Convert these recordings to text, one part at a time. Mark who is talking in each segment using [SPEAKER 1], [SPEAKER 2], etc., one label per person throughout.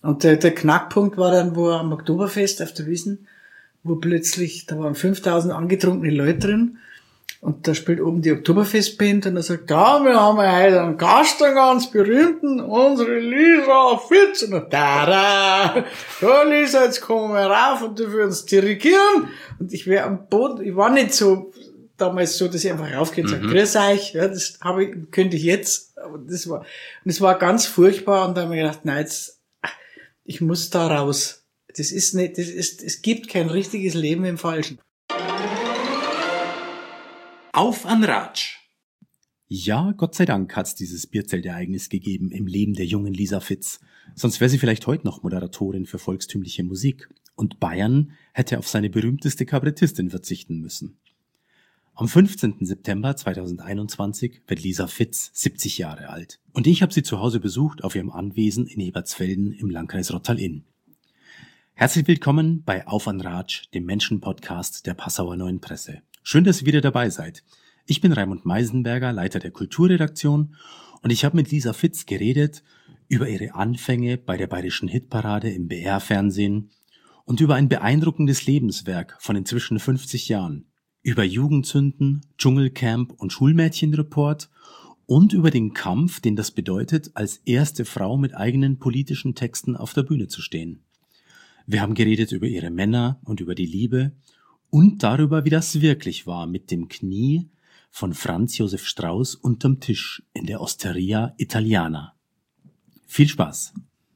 [SPEAKER 1] Und der Knackpunkt war dann, wo am Oktoberfest auf der Wiesn, wo plötzlich, da waren 5000 angetrunkene Leute drin, und da spielt oben die Oktoberfestband, und er sagt, ja, wir haben heute einen Gast, einen ganz berühmten, unsere Lisa Fitz. Und da, Lisa, jetzt kommen wir rauf und du würdest dirigieren. Und ich wäre am Boden, ich war nicht so, damals so, dass ich einfach raufgehe und sage, grüß euch, ja, das könnte ich jetzt, aber das war ganz furchtbar, und da habe ich gedacht, nein, jetzt, ich muss da raus. Es gibt kein richtiges Leben im Falschen.
[SPEAKER 2] Auf an Ratsch!
[SPEAKER 3] Ja, Gott sei Dank hat's dieses Bierzeltereignis gegeben im Leben der jungen Lisa Fitz. Sonst wäre sie vielleicht heute noch Moderatorin für volkstümliche Musik. Und Bayern hätte auf seine berühmteste Kabarettistin verzichten müssen. Am 15. September 2021 wird Lisa Fitz 70 Jahre alt. Und ich habe sie zu Hause besucht auf ihrem Anwesen in Ebertsfelden im Landkreis Rottal-Inn. Herzlich willkommen bei Auf an Ratsch, dem Menschen-Podcast der Passauer Neuen Presse. Schön, dass ihr wieder dabei seid. Ich bin Raimund Meisenberger, Leiter der Kulturredaktion, und ich habe mit Lisa Fitz geredet über ihre Anfänge bei der Bayerischen Hitparade im BR-Fernsehen und über ein beeindruckendes Lebenswerk von inzwischen 50 Jahren, über Jugendsünden, Dschungelcamp und Schulmädchenreport und über den Kampf, den das bedeutet, als erste Frau mit eigenen politischen Texten auf der Bühne zu stehen. Wir haben geredet über ihre Männer und über die Liebe und darüber, wie das wirklich war mit dem Knie von Franz Josef Strauß unterm Tisch in der Osteria Italiana. Viel Spaß.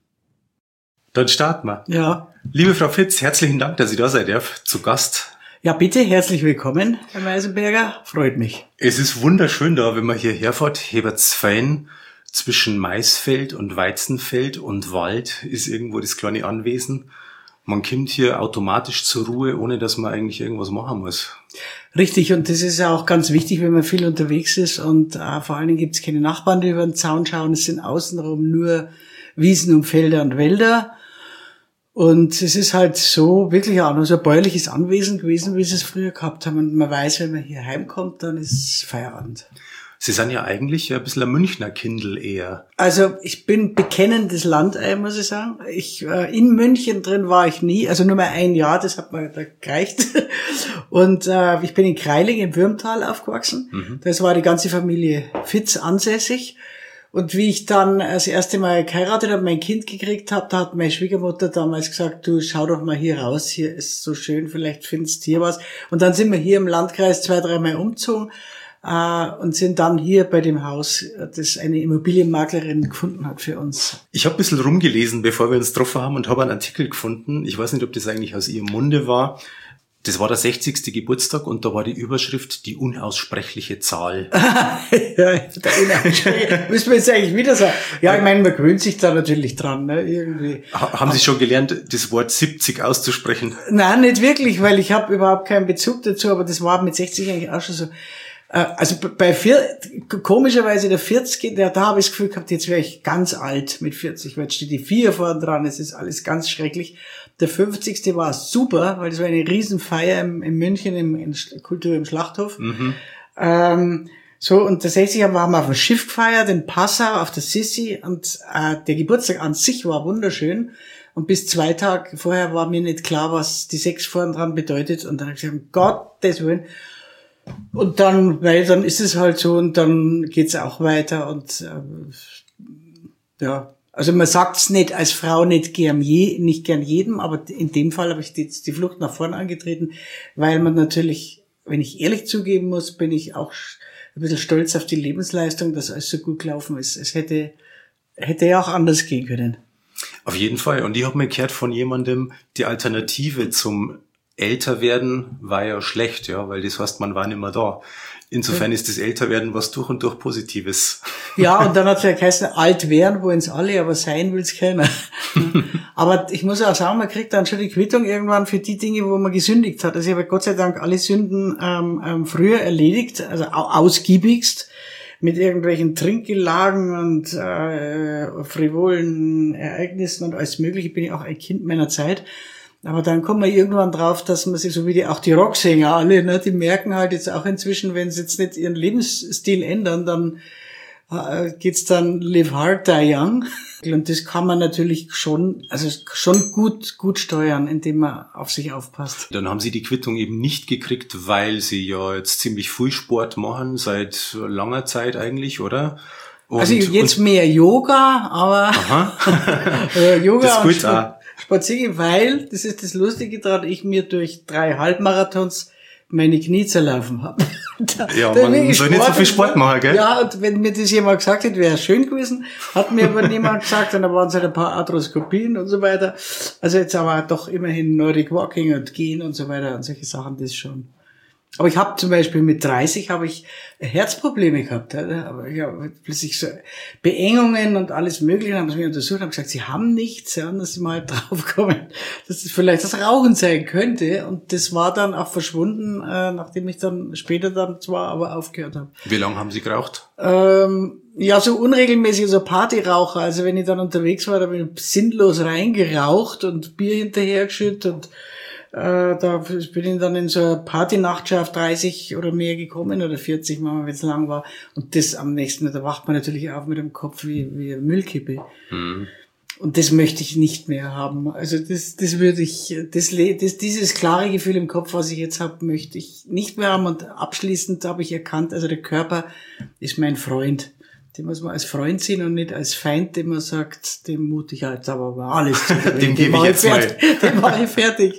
[SPEAKER 2] Dann starten wir.
[SPEAKER 1] Ja.
[SPEAKER 2] Liebe Frau Fitz, herzlichen Dank, dass ich da sein darf, zu Gast.
[SPEAKER 1] Ja, bitte, herzlich willkommen, Herr Meisenberger. Freut mich.
[SPEAKER 2] Es ist wunderschön da, wenn man hierher fährt. Hebertsfein, zwischen Maisfeld und Weizenfeld und Wald ist irgendwo das kleine Anwesen. Man kommt hier automatisch zur Ruhe, ohne dass man eigentlich irgendwas machen muss.
[SPEAKER 1] Richtig, und das ist ja auch ganz wichtig, wenn man viel unterwegs ist, und vor allen Dingen gibt es keine Nachbarn, die über den Zaun schauen. Es sind außenrum nur Wiesen und Felder und Wälder. Und es ist halt so wirklich auch noch so ein bäuerliches Anwesen gewesen, wie sie es früher gehabt haben. Und man weiß, wenn man hier heimkommt, dann ist Feierabend.
[SPEAKER 2] Sie sind ja eigentlich ein bisschen ein Münchner Kindl eher.
[SPEAKER 1] Also ich bin bekennendes Landei, muss ich sagen. In München drin war ich nie, also nur mal ein Jahr, das hat mir da gereicht. Und ich bin in Kreiling im Würmtal aufgewachsen. Mhm. Das war die ganze Familie Fitz ansässig. Und wie ich dann das erste Mal geheiratet habe, mein Kind gekriegt habe, da hat meine Schwiegermutter damals gesagt, du schau doch mal hier raus, hier ist so schön, vielleicht findest du hier was. Und dann sind wir hier im Landkreis 2-3 Mal umgezogen und sind dann hier bei dem Haus, das eine Immobilienmaklerin gefunden hat für uns.
[SPEAKER 2] Ich habe ein bisschen rumgelesen, bevor wir uns getroffen haben, und habe einen Artikel gefunden. Ich weiß nicht, ob das eigentlich aus ihrem Munde war. Das war der 60. Geburtstag und da war die Überschrift die unaussprechliche Zahl.
[SPEAKER 1] Ja, müssen wir jetzt eigentlich wieder sagen. Ja, ich meine, man gewöhnt sich da natürlich dran, ne, irgendwie.
[SPEAKER 2] Haben Sie schon gelernt, das Wort 70 auszusprechen?
[SPEAKER 1] Nein, nicht wirklich, weil ich habe überhaupt keinen Bezug dazu, aber das war mit 60 eigentlich auch schon so. Also komischerweise der 40, da habe ich das Gefühl gehabt, jetzt wäre ich ganz alt mit 40, weil jetzt steht die 4 vorne dran, es ist alles ganz schrecklich. Der 50. war super, weil das war eine Riesenfeier in München in Kultur im Schlachthof. Mhm. So, und der 60. haben wir auf dem Schiff gefeiert, in Passau, auf der Sissi, und der Geburtstag an sich war wunderschön. Und bis 2 Tage vorher war mir nicht klar, was die 6 vorne dran bedeutet. Und dann habe ich gesagt, um Gottes Willen. Und dann, weil dann ist es halt so, und dann geht's auch weiter, und ja, also man sagt's nicht als Frau nicht gern jedem, aber in dem Fall habe ich die Flucht nach vorn angetreten, weil man natürlich, wenn ich ehrlich zugeben muss, bin ich auch ein bisschen stolz auf die Lebensleistung, dass alles so gut gelaufen ist. Es hätte ja auch anders gehen können.
[SPEAKER 2] Auf jeden Fall. Und ich habe mir gehört von jemandem, die Alternative zum Älterwerden war ja schlecht, ja, weil das heißt, man war nicht mehr da. Insofern ist das Älterwerden was durch und durch Positives.
[SPEAKER 1] Ja, und dann hat es ja geheißen, alt werden wollen's alle, aber sein will's keiner. Aber ich muss auch sagen, man kriegt dann schon die Quittung irgendwann für die Dinge, wo man gesündigt hat. Also ich habe Gott sei Dank alle Sünden früher erledigt, also ausgiebigst, mit irgendwelchen Trinkgelagen und frivolen Ereignissen und alles Mögliche. Bin ich auch ein Kind meiner Zeit. Aber dann kommt man irgendwann drauf, dass man sich, so wie auch die Rocksänger alle, ne, die merken halt jetzt auch inzwischen, wenn sie jetzt nicht ihren Lebensstil ändern, dann geht's dann Live Hard, Die Young. Und das kann man natürlich schon gut steuern, indem man auf sich aufpasst.
[SPEAKER 2] Dann haben Sie die Quittung eben nicht gekriegt, weil Sie ja jetzt ziemlich viel Sport machen, seit langer Zeit eigentlich, oder? Und,
[SPEAKER 1] also jetzt mehr Yoga, aber Yoga
[SPEAKER 2] das ist gut,
[SPEAKER 1] und Spazieren, weil, das ist das Lustige daran, ich mir durch 3 Halbmarathons meine Knie zerlaufen habe.
[SPEAKER 2] Ja, man soll nicht so viel Sport machen, gell?
[SPEAKER 1] Ja, und wenn mir das jemand gesagt hätte, wäre es schön gewesen. Hat mir aber niemand gesagt, und da waren es halt ein paar Arthroskopien und so weiter. Also jetzt aber doch immerhin Nordic Walking und Gehen und so weiter und solche Sachen, das schon. Aber ich habe zum Beispiel mit 30 habe ich Herzprobleme gehabt. Aber ich habe plötzlich so Beengungen und alles Mögliche, haben sie mich untersucht, haben gesagt, sie haben nichts, ja, und dass sie mal draufkommen, dass es vielleicht das Rauchen sein könnte. Und das war dann auch verschwunden, nachdem ich dann später dann zwar aber aufgehört habe.
[SPEAKER 2] Wie lange haben Sie geraucht?
[SPEAKER 1] Ja, so unregelmäßig, so Partyraucher. Also wenn ich dann unterwegs war, da bin ich sinnlos reingeraucht und Bier hinterhergeschüttet und da bin ich dann in so eine Partynacht auf 30 oder mehr gekommen oder 40, wenn es lang war. Und das am nächsten, da wacht man natürlich auf mit dem Kopf wie eine Müllkippe. Mhm. Und das möchte ich nicht mehr haben. Also das würde ich, dieses klare Gefühl im Kopf, was ich jetzt habe, möchte ich nicht mehr haben. Und abschließend habe ich erkannt, also der Körper ist mein Freund. Den muss man als Freund sehen und nicht als Feind, den man sagt, dem mute ich jetzt aber alles zu.
[SPEAKER 2] Dem gebe ich jetzt mal.
[SPEAKER 1] Den mache ich fertig.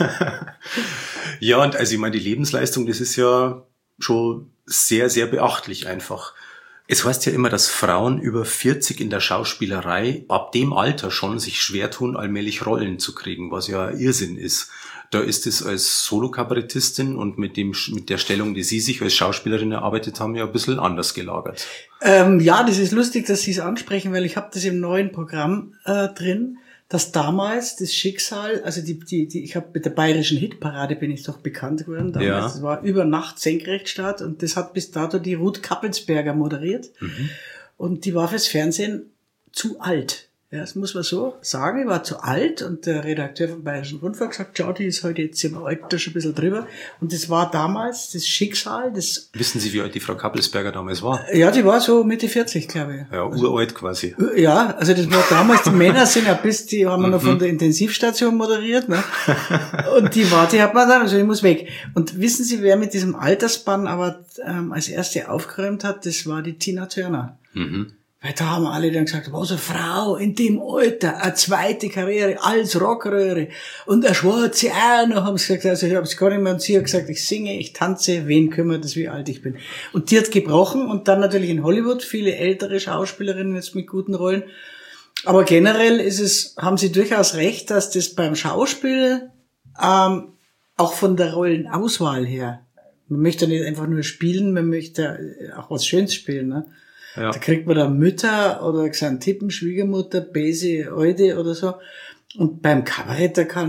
[SPEAKER 2] Ja, und also ich meine, die Lebensleistung, das ist ja schon sehr, sehr beachtlich einfach. Es heißt ja immer, dass Frauen über 40 in der Schauspielerei ab dem Alter schon sich schwer tun, allmählich Rollen zu kriegen, was ja Irrsinn ist. Da ist es als Solo-Kabarettistin und mit der Stellung, die Sie sich als Schauspielerin erarbeitet haben, ja ein bisschen anders gelagert.
[SPEAKER 1] Ja, das ist lustig, dass Sie es ansprechen, weil ich habe das im neuen Programm drin, dass damals das Schicksal, also ich habe mit der Bayerischen Hitparade bin ich doch bekannt geworden damals. Ja. Das war über Nacht Senkrechtstart und das hat bis dato die Ruth Kappelsberger moderiert. Mhm. Und die war fürs Fernsehen zu alt. Ja, das muss man so sagen, ich war zu alt und der Redakteur vom Bayerischen Rundfunk gesagt, schau, die ist heute jetzt im Alter schon ein bisschen drüber. Und das war damals das Schicksal. Wissen
[SPEAKER 2] Sie, wie alt die Frau Kappelsberger damals war?
[SPEAKER 1] Ja, die war so Mitte 40, glaube ich.
[SPEAKER 2] Ja, uralt quasi.
[SPEAKER 1] Ja, also das war damals, die Männer sind ja die haben wir noch von der Intensivstation moderiert, ne? Und die hat man dann, also ich muss weg. Und wissen Sie, wer mit diesem Altersspann aber als erste aufgeräumt hat? Das war die Tina Turner. Mhm. Weil da haben alle dann gesagt, was eine Frau in dem Alter, eine zweite Karriere als Rockröhre und eine Schwarze auch noch, haben sie gesagt, also ich habe es gar nicht mehr, und sie hat gesagt, ich singe, ich tanze, wen kümmert es, wie alt ich bin. Und die hat gebrochen und dann natürlich in Hollywood viele ältere Schauspielerinnen jetzt mit guten Rollen. Aber generell haben sie durchaus recht, dass das beim Schauspiel auch von der Rollenauswahl her, man möchte nicht einfach nur spielen, man möchte auch was Schönes spielen, ne? Ja. Da kriegt man dann Mütter oder Xantippen, Schwiegermutter, Bese, Alte oder so. Und beim Kabarett, da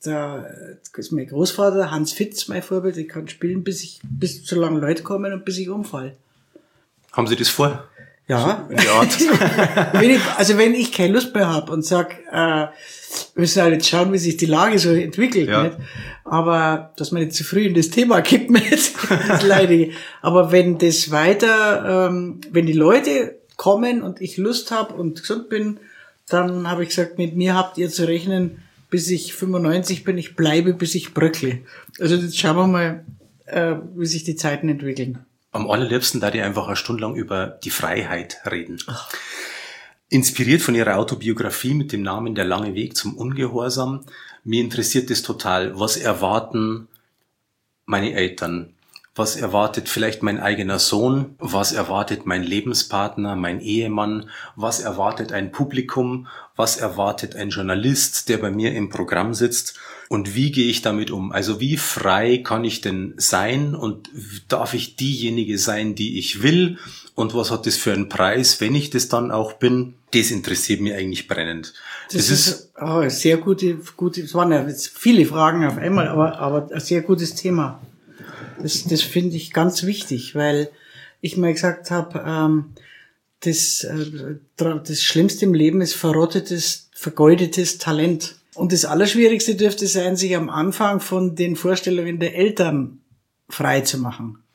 [SPEAKER 1] ist mein Großvater, Hans Fitz, mein Vorbild, ich kann spielen, bis so lange Leute kommen und bis ich umfall.
[SPEAKER 2] Haben Sie das vor?
[SPEAKER 1] Ja. So in der Art. wenn ich keine Lust mehr habe und sag, wir müssen halt jetzt schauen, wie sich die Lage so entwickelt, ja. Nicht? Aber dass man nicht zu früh in das Thema kippt mit, das Leidige. Aber wenn das wenn die Leute kommen und ich Lust habe und gesund bin, dann habe ich gesagt, mit mir habt ihr zu rechnen, bis ich 95 bin, ich bleibe, bis ich bröckle. Also jetzt schauen wir mal, wie sich die Zeiten entwickeln.
[SPEAKER 2] Am allerliebsten da die einfach eine Stunde lang über die Freiheit reden. Ach. Inspiriert von Ihrer Autobiografie mit dem Namen Der lange Weg zum Ungehorsam. Mir interessiert das total. Was erwarten meine Eltern? Was erwartet vielleicht mein eigener Sohn? Was erwartet mein Lebenspartner, mein Ehemann? Was erwartet ein Publikum? Was erwartet ein Journalist, der bei mir im Programm sitzt? Und wie gehe ich damit um? Also wie frei kann ich denn sein? Und darf ich diejenige sein, die ich will? Und was hat das für einen Preis, wenn ich das dann auch bin? Das interessiert mich eigentlich brennend.
[SPEAKER 1] Das ist sehr gute, es waren ja jetzt viele Fragen auf einmal, aber ein sehr gutes Thema. Das finde ich ganz wichtig, weil ich mal gesagt habe, das Schlimmste im Leben ist vergeudetes Talent. Und das Allerschwierigste dürfte sein, sich am Anfang von den Vorstellungen der Eltern frei zu machen.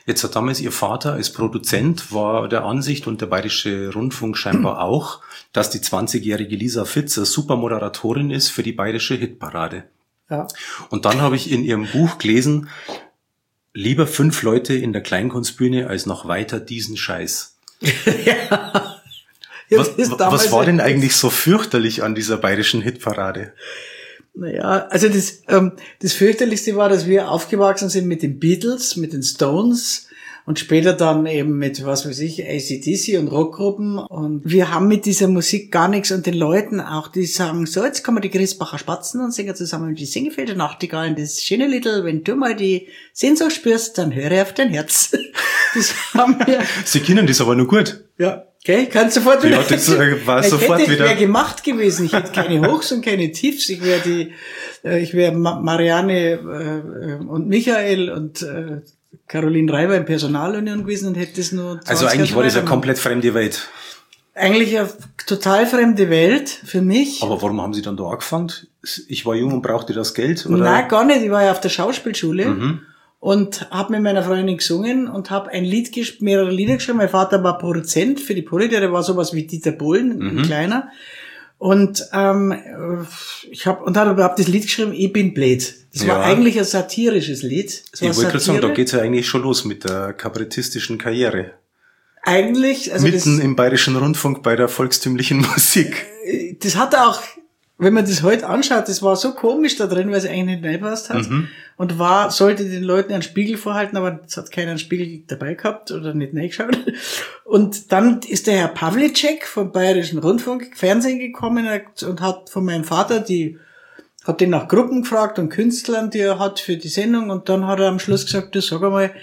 [SPEAKER 2] Jetzt hat damals Ihr Vater als Produzent war der Ansicht und der Bayerische Rundfunk scheinbar auch, dass die 20-jährige Lisa Fitz eine super Moderatorin ist für die Bayerische Hitparade.
[SPEAKER 1] Ja.
[SPEAKER 2] Und dann habe ich in Ihrem Buch gelesen, lieber 5 Leute in der Kleinkunstbühne als noch weiter diesen Scheiß.
[SPEAKER 1] Ja,
[SPEAKER 2] Was war denn eigentlich so fürchterlich an dieser Bayerischen Hitparade?
[SPEAKER 1] Naja, also das Fürchterlichste war, dass wir aufgewachsen sind mit den Beatles, mit den Stones und später dann eben mit, was weiß ich, AC/DC und Rockgruppen. Und wir haben mit dieser Musik gar nichts und den Leuten auch, die sagen, so, jetzt kommen die Griesbacher Spatzen und singen zusammen mit die Singefelder Nachtigallen, das schöne Liedl, wenn du mal die Sehnsucht spürst, dann höre auf dein Herz. Das haben wir.
[SPEAKER 2] Sie kennen das aber nur gut.
[SPEAKER 1] Ja. Okay, kannst sofort wieder.
[SPEAKER 2] Ja, das war sofort wieder.
[SPEAKER 1] Ich wäre gemacht gewesen. Ich hätte keine Hochs und keine Tiefs. Ich wäre Marianne und Michael und Caroline Reiber in Personalunion gewesen und hätte das nur.
[SPEAKER 2] Also eigentlich war das eine komplett fremde Welt.
[SPEAKER 1] Eigentlich eine total fremde Welt für mich.
[SPEAKER 2] Aber warum haben Sie dann da angefangen? Ich war jung und brauchte das Geld, oder?
[SPEAKER 1] Nein, gar nicht. Ich war ja auf der Schauspielschule. Und habe mit meiner Freundin gesungen und habe mehrere Lieder geschrieben. Mein Vater war Produzent für die Poli, der war sowas wie Dieter Bohlen, ein kleiner. Und ich habe das Lied geschrieben, Ich bin blöd. Das war eigentlich ein satirisches Lied.
[SPEAKER 2] Ich wollte gerade sagen, da geht's ja eigentlich schon los mit der kabarettistischen Karriere.
[SPEAKER 1] Eigentlich, also
[SPEAKER 2] mitten im Bayerischen Rundfunk bei der volkstümlichen Musik.
[SPEAKER 1] Das hat auch, wenn man das heute anschaut, das war so komisch da drin, weil es eigentlich nicht reingepasst hat. Und sollte den Leuten einen Spiegel vorhalten, aber es hat keiner einen Spiegel dabei gehabt oder nicht reingeschaut. Und dann ist der Herr Pawlicek vom Bayerischen Rundfunk Fernsehen gekommen und hat von meinem Vater hat den nach Gruppen gefragt und Künstlern, die er hat für die Sendung. Und dann hat er am Schluss gesagt, du sag einmal,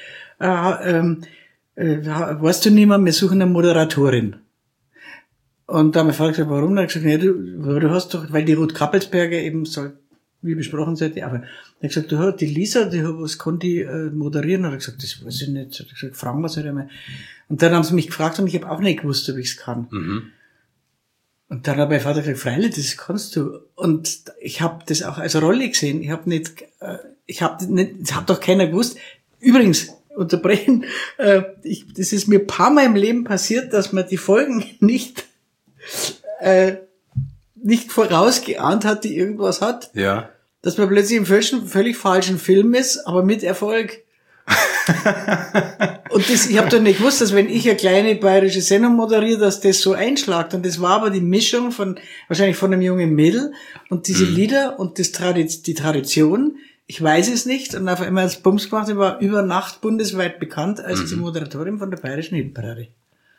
[SPEAKER 1] weißt du nicht mehr, wir suchen eine Moderatorin. Und da haben wir gefragt, warum? Dann hat er gesagt, du hast doch, weil die Ruth Kappelsberger eben so, wie besprochen sollte, aber er hat gesagt, die Lisa, was kann die moderieren? Und er hat gesagt, das weiß ich nicht. Er hat gesagt, fragen wir sie halt einmal. Und dann haben sie mich gefragt und ich habe auch nicht gewusst, ob ich es kann. Und dann hat mein Vater gesagt, freilich, das kannst du. Und ich habe das auch als Rolle gesehen. Das hat doch keiner gewusst. Übrigens, unterbrechen, das ist mir ein paar Mal im Leben passiert, dass man die Folgen nicht vorausgeahnt hat, die irgendwas hat.
[SPEAKER 2] Ja.
[SPEAKER 1] Dass man plötzlich im völlig falschen Film ist, aber mit Erfolg. Und ich habe doch nicht gewusst, dass wenn ich eine kleine bayerische Sendung moderiere, dass das so einschlagt. Und das war aber die Mischung wahrscheinlich von einem jungen Mädel und diese Lieder und die Tradition. Ich weiß es nicht. Und auf einmal als Bums gemacht, ich war über Nacht bundesweit bekannt als die Moderatorin von der Bayerischen Hitparade.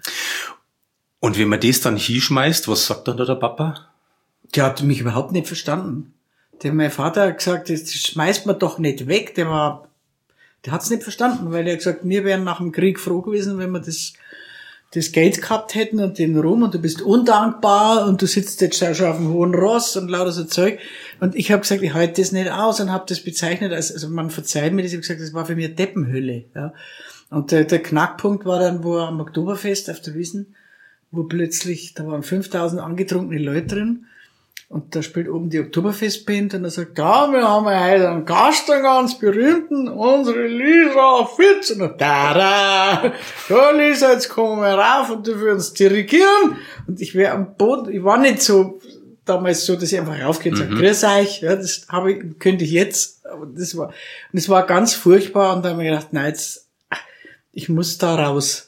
[SPEAKER 2] Und wenn man das dann hinschmeißt, was sagt dann da der Papa?
[SPEAKER 1] Der hat mich überhaupt nicht verstanden. Mein Vater hat gesagt, das schmeißt man doch nicht weg. Der hat's nicht verstanden, weil er hat gesagt, wir wären nach dem Krieg froh gewesen, wenn wir das Geld gehabt hätten und den Ruhm und du bist undankbar und du sitzt jetzt schon auf dem hohen Ross und lauter so Zeug. Und ich habe gesagt, ich halte das nicht aus und habe das bezeichnet also man verzeiht mir das, ich habe gesagt, das war für mich eine Deppenhölle. Ja. Und der Knackpunkt war dann, wo am Oktoberfest auf der Wiesn, wo plötzlich, da waren 5000 angetrunkene Leute drin. Und da spielt oben die Oktoberfestband und er sagt, ja, wir haben ja heute einen Gast, einen ganz berühmten, unsere Lisa Fitz. Und da, ja Lisa, jetzt kommen wir rauf und du würdest dirigieren. Und ich wäre am Boden, ich war nicht so, damals so, dass ich einfach raufgehe und sage, grüß euch, ja, das könnte ich jetzt, aber das war ganz furchtbar und da habe ich gedacht, nein, ich muss da raus.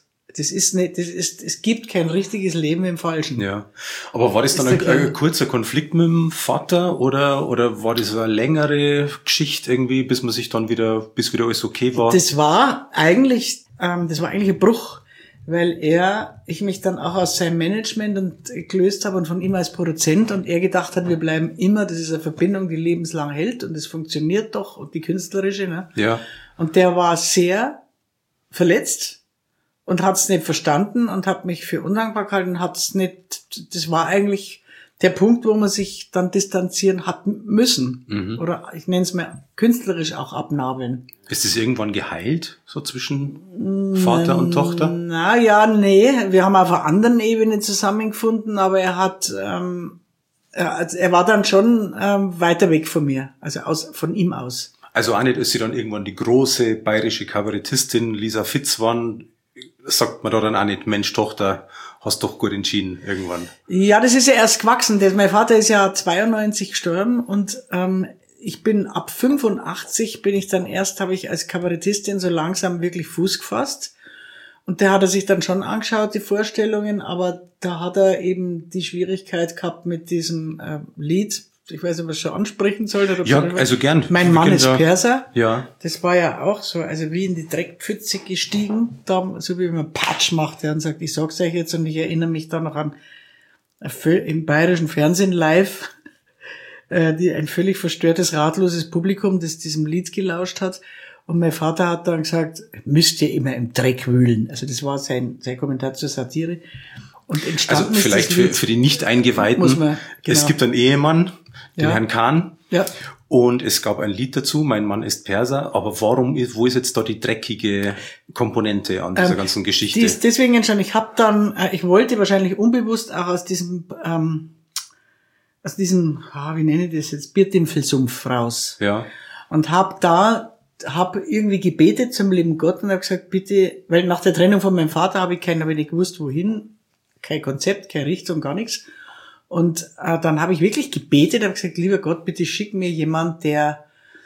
[SPEAKER 1] Es gibt kein richtiges Leben im Falschen.
[SPEAKER 2] Ja. Aber war das dann ein kurzer Konflikt mit dem Vater oder war das eine längere Geschichte irgendwie, bis wieder alles okay war?
[SPEAKER 1] Das war eigentlich ein Bruch, weil ich mich dann auch aus seinem Management gelöst habe und von ihm als Produzent und er gedacht hat, wir bleiben immer, das ist eine Verbindung, die lebenslang hält und es funktioniert doch und die künstlerische, ne?
[SPEAKER 2] Ja.
[SPEAKER 1] Und der war sehr verletzt. Und hat's nicht verstanden und hat mich für undankbar gehalten, das war eigentlich der Punkt, wo man sich dann distanzieren hat müssen. Oder ich nenne es mal künstlerisch auch abnabeln.
[SPEAKER 2] Ist es irgendwann geheilt, so zwischen Vater und Tochter?
[SPEAKER 1] Nee, wir haben auf einer anderen Ebene zusammengefunden, aber er war dann schon weiter weg von mir, also von ihm aus.
[SPEAKER 2] Also auch nicht, dass sie dann irgendwann die große bayerische Kabarettistin Lisa Fitz waren, sagt man da dann auch nicht, Mensch, Tochter, hast doch gut entschieden irgendwann.
[SPEAKER 1] Ja, das ist ja erst gewachsen. Mein Vater ist ja 92 gestorben und ich bin ab 85 habe ich als Kabarettistin so langsam wirklich Fuß gefasst. Und der hat er sich dann schon angeschaut, die Vorstellungen, aber da hat er eben die Schwierigkeit gehabt mit diesem Lied. Ich weiß nicht, was ich schon ansprechen sollte.
[SPEAKER 2] Ja, also gern.
[SPEAKER 1] Mein Mann ist Perser.
[SPEAKER 2] Ja.
[SPEAKER 1] Das war ja auch so, also wie in die Dreckpfütze gestiegen, da, so wie man Patsch macht, und sagt, ich sag's euch jetzt, und ich erinnere mich da noch an im bayerischen Fernsehen live, ein völlig verstörtes, ratloses Publikum, das diesem Lied gelauscht hat. Und mein Vater hat dann gesagt, müsst ihr immer im Dreck wühlen. Also das war sein Kommentar zur Satire. Und entstanden
[SPEAKER 2] also vielleicht für die Nicht-Eingeweihten,
[SPEAKER 1] genau.
[SPEAKER 2] Es gibt einen Ehemann, den
[SPEAKER 1] Ja.
[SPEAKER 2] Herrn Kahn,
[SPEAKER 1] Ja.
[SPEAKER 2] und es gab ein Lied dazu, Mein Mann ist Perser, aber wo ist jetzt da die dreckige Komponente an dieser ganzen Geschichte?
[SPEAKER 1] Die ist deswegen entstanden, ich wollte wahrscheinlich unbewusst auch aus diesem, wie nenne ich das jetzt, Biertimpfelsumpf raus.
[SPEAKER 2] Ja.
[SPEAKER 1] Und hab irgendwie gebetet zum lieben Gott und habe gesagt, bitte, weil nach der Trennung von meinem Vater habe ich nicht gewusst, wohin, kein Konzept, keine Richtung, gar nichts. Und dann habe ich wirklich gebetet, habe gesagt, lieber Gott, bitte schick mir jemand, der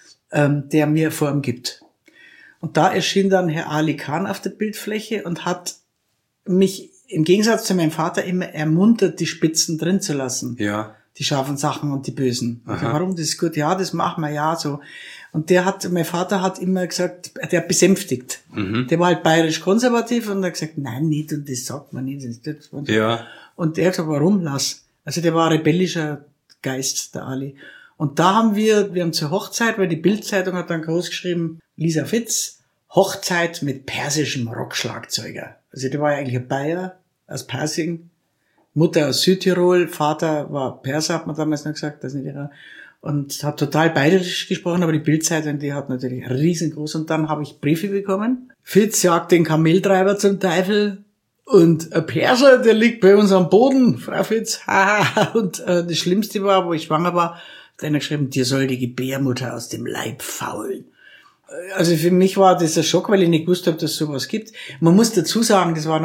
[SPEAKER 1] mir Form gibt. Und da erschien dann Herr Ali Khan auf der Bildfläche und hat mich im Gegensatz zu meinem Vater immer ermuntert, die Spitzen drin zu lassen.
[SPEAKER 2] Ja.
[SPEAKER 1] Die scharfen Sachen und die bösen. Also,
[SPEAKER 2] Aha.
[SPEAKER 1] warum? Das ist gut. Ja, das machen wir, ja, so. Und mein Vater hat immer gesagt, der hat besänftigt.
[SPEAKER 2] Mhm.
[SPEAKER 1] Der war halt bayerisch konservativ und hat gesagt, nein, nicht, und das sagt man nicht.
[SPEAKER 2] Ja.
[SPEAKER 1] Und er hat gesagt, warum? Lass. Also der war ein rebellischer Geist, der Ali. Und da haben wir zur Hochzeit, weil die Bild-Zeitung hat dann groß geschrieben, Lisa Fitz, Hochzeit mit persischem Rockschlagzeuger. Also der war ja eigentlich ein Bayer aus Persing, Mutter aus Südtirol, Vater war Perser, hat man damals noch gesagt, das nicht ihrer. Und hat total bayerisch gesprochen, aber die Bild-Zeitung, die hat natürlich riesengroß. Und dann habe ich Briefe bekommen. Fitz jagt den Kameltreiber zum Teufel. Und ein Perser, der liegt bei uns am Boden, Frau Fitz. Haha. Und das Schlimmste war, wo ich schwanger war, hat einer geschrieben, dir soll die Gebärmutter aus dem Leib faulen. Also für mich war das ein Schock, weil ich nicht gewusst habe, dass es sowas gibt. Man muss dazu sagen, das war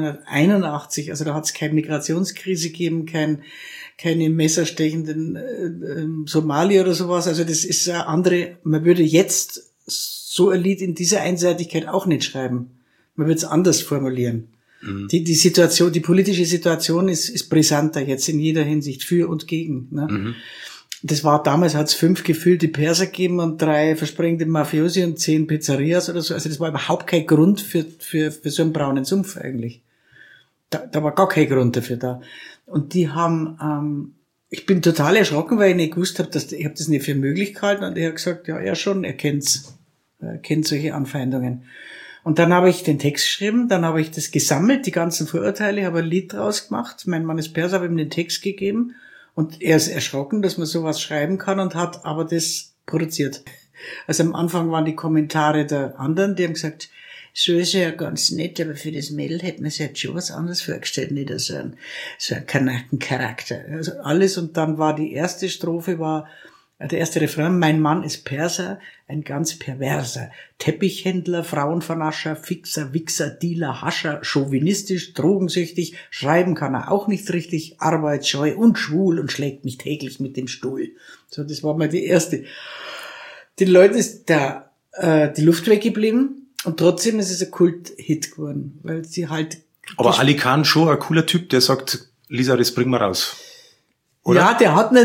[SPEAKER 1] 1981, also da hat es keine Migrationskrise gegeben, keine messerstechenden Somalier oder sowas. Also das ist eine andere, man würde jetzt so ein Lied in dieser Einseitigkeit auch nicht schreiben. Man würde es anders formulieren. Mhm. Die Situation, die politische Situation ist brisanter jetzt in jeder Hinsicht, für und gegen. Ne? Mhm. Das war damals, hat es 5 gefühlte Perser gegeben und 3 versprengende Mafiosi und 10 Pizzerias oder so. Also das war überhaupt kein Grund für so einen braunen Sumpf eigentlich. Da war gar kein Grund dafür da. Und die haben, ich bin total erschrocken, weil ich nicht gewusst habe, ich habe das nicht für möglich gehalten, und er hat gesagt, ja, er schon, er kennt solche Anfeindungen. Und dann habe ich den Text geschrieben, dann habe ich das gesammelt, die ganzen Vorurteile, habe ein Lied draus gemacht. Mein Mann ist Perser, habe ihm den Text gegeben. Und er ist erschrocken, dass man sowas schreiben kann, und hat aber das produziert. Also am Anfang waren die Kommentare der anderen, die haben gesagt, so ist er ja ganz nett, aber für das Mädel hätte man sich jetzt schon was anderes vorgestellt, nicht so ein Kanakencharakter. Also alles, und dann war die erste Strophe, der erste Refrain, mein Mann ist Perser, ein ganz perverser, Teppichhändler, Frauenvernascher, Fixer, Wichser, Dealer, Hascher, chauvinistisch, drogensüchtig, schreiben kann er auch nicht richtig, arbeitsscheu und schwul und schlägt mich täglich mit dem Stuhl. So, das war mal die erste. Den Leuten ist die Luft weggeblieben, und trotzdem ist es ein Kulthit geworden, weil sie halt...
[SPEAKER 2] Aber Ali Khan schon ein cooler Typ, der sagt, Lisa, das bringen wir raus. Oder?
[SPEAKER 1] Ja, der hat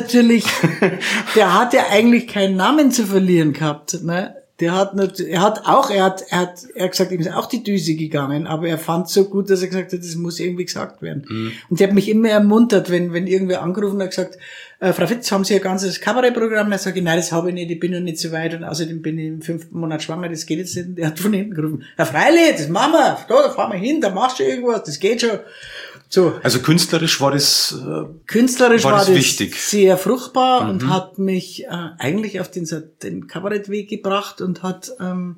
[SPEAKER 1] ja eigentlich keinen Namen zu verlieren gehabt, ne? Er hat gesagt, ihm ist auch die Düse gegangen, aber er fand so gut, dass er gesagt hat, das muss irgendwie gesagt werden. Mhm. Und der hat mich immer ermuntert, wenn irgendwer angerufen hat, gesagt, Frau Fitz, haben Sie ein ganzes Kabarettprogramm? Er sagt, nein, das habe ich nicht, ich bin noch nicht so weit, und außerdem bin ich im 5. Monat schwanger, das geht jetzt nicht. Der hat von hinten gerufen, ja, freilich, das machen wir, da fahren wir hin, da machst du irgendwas, das geht schon. So.
[SPEAKER 2] Also künstlerisch war das
[SPEAKER 1] wichtig, sehr fruchtbar, und
[SPEAKER 2] Mhm.
[SPEAKER 1] hat mich eigentlich auf den Kabarettweg gebracht und hat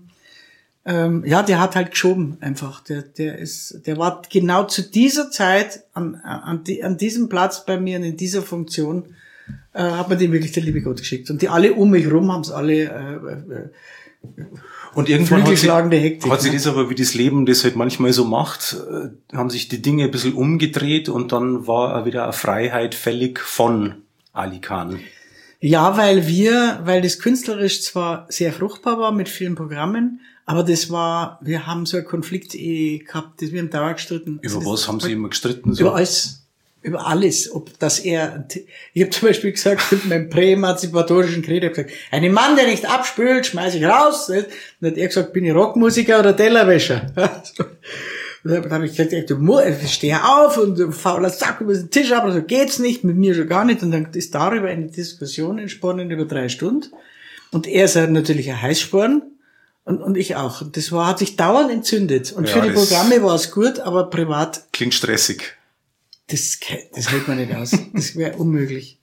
[SPEAKER 1] der hat halt geschoben einfach. Der war genau zu dieser Zeit an diesem Platz bei mir und in dieser Funktion, hat mir den wirklich der liebe Gott geschickt. Und die alle um mich rum haben es alle
[SPEAKER 2] Und irgendwann
[SPEAKER 1] flügelschlagende Hektik.
[SPEAKER 2] Hat sich das aber, wie das Leben das halt manchmal so macht, haben sich die Dinge ein bisschen umgedreht und dann war wieder eine Freiheit fällig von Ali Khan.
[SPEAKER 1] Ja, weil das künstlerisch zwar sehr fruchtbar war mit vielen Programmen, aber wir haben so eine Konflikt-Ehe gehabt, wir haben dauernd gestritten.
[SPEAKER 2] Über was haben Sie immer gestritten?
[SPEAKER 1] So? Über alles. Ich habe zum Beispiel gesagt, mit meinem präemanzipatorischen Credo, ich gesagt, einen Mann, der nicht abspült, schmeiße ich raus. Nicht? Dann hat er gesagt, bin ich Rockmusiker oder Tellerwäscher? Und dann habe ich gesagt, du steh auf und du fauler Sack über den Tisch ab, also geht's nicht, mit mir schon gar nicht. Und dann ist darüber eine Diskussion entsponnen über 3 Stunden. Und er ist natürlich ein Heißsporn und ich auch. Und das hat sich dauernd entzündet. Und für die Programme war es gut, aber privat.
[SPEAKER 2] Klingt stressig.
[SPEAKER 1] Das hält man nicht aus. Das wäre unmöglich.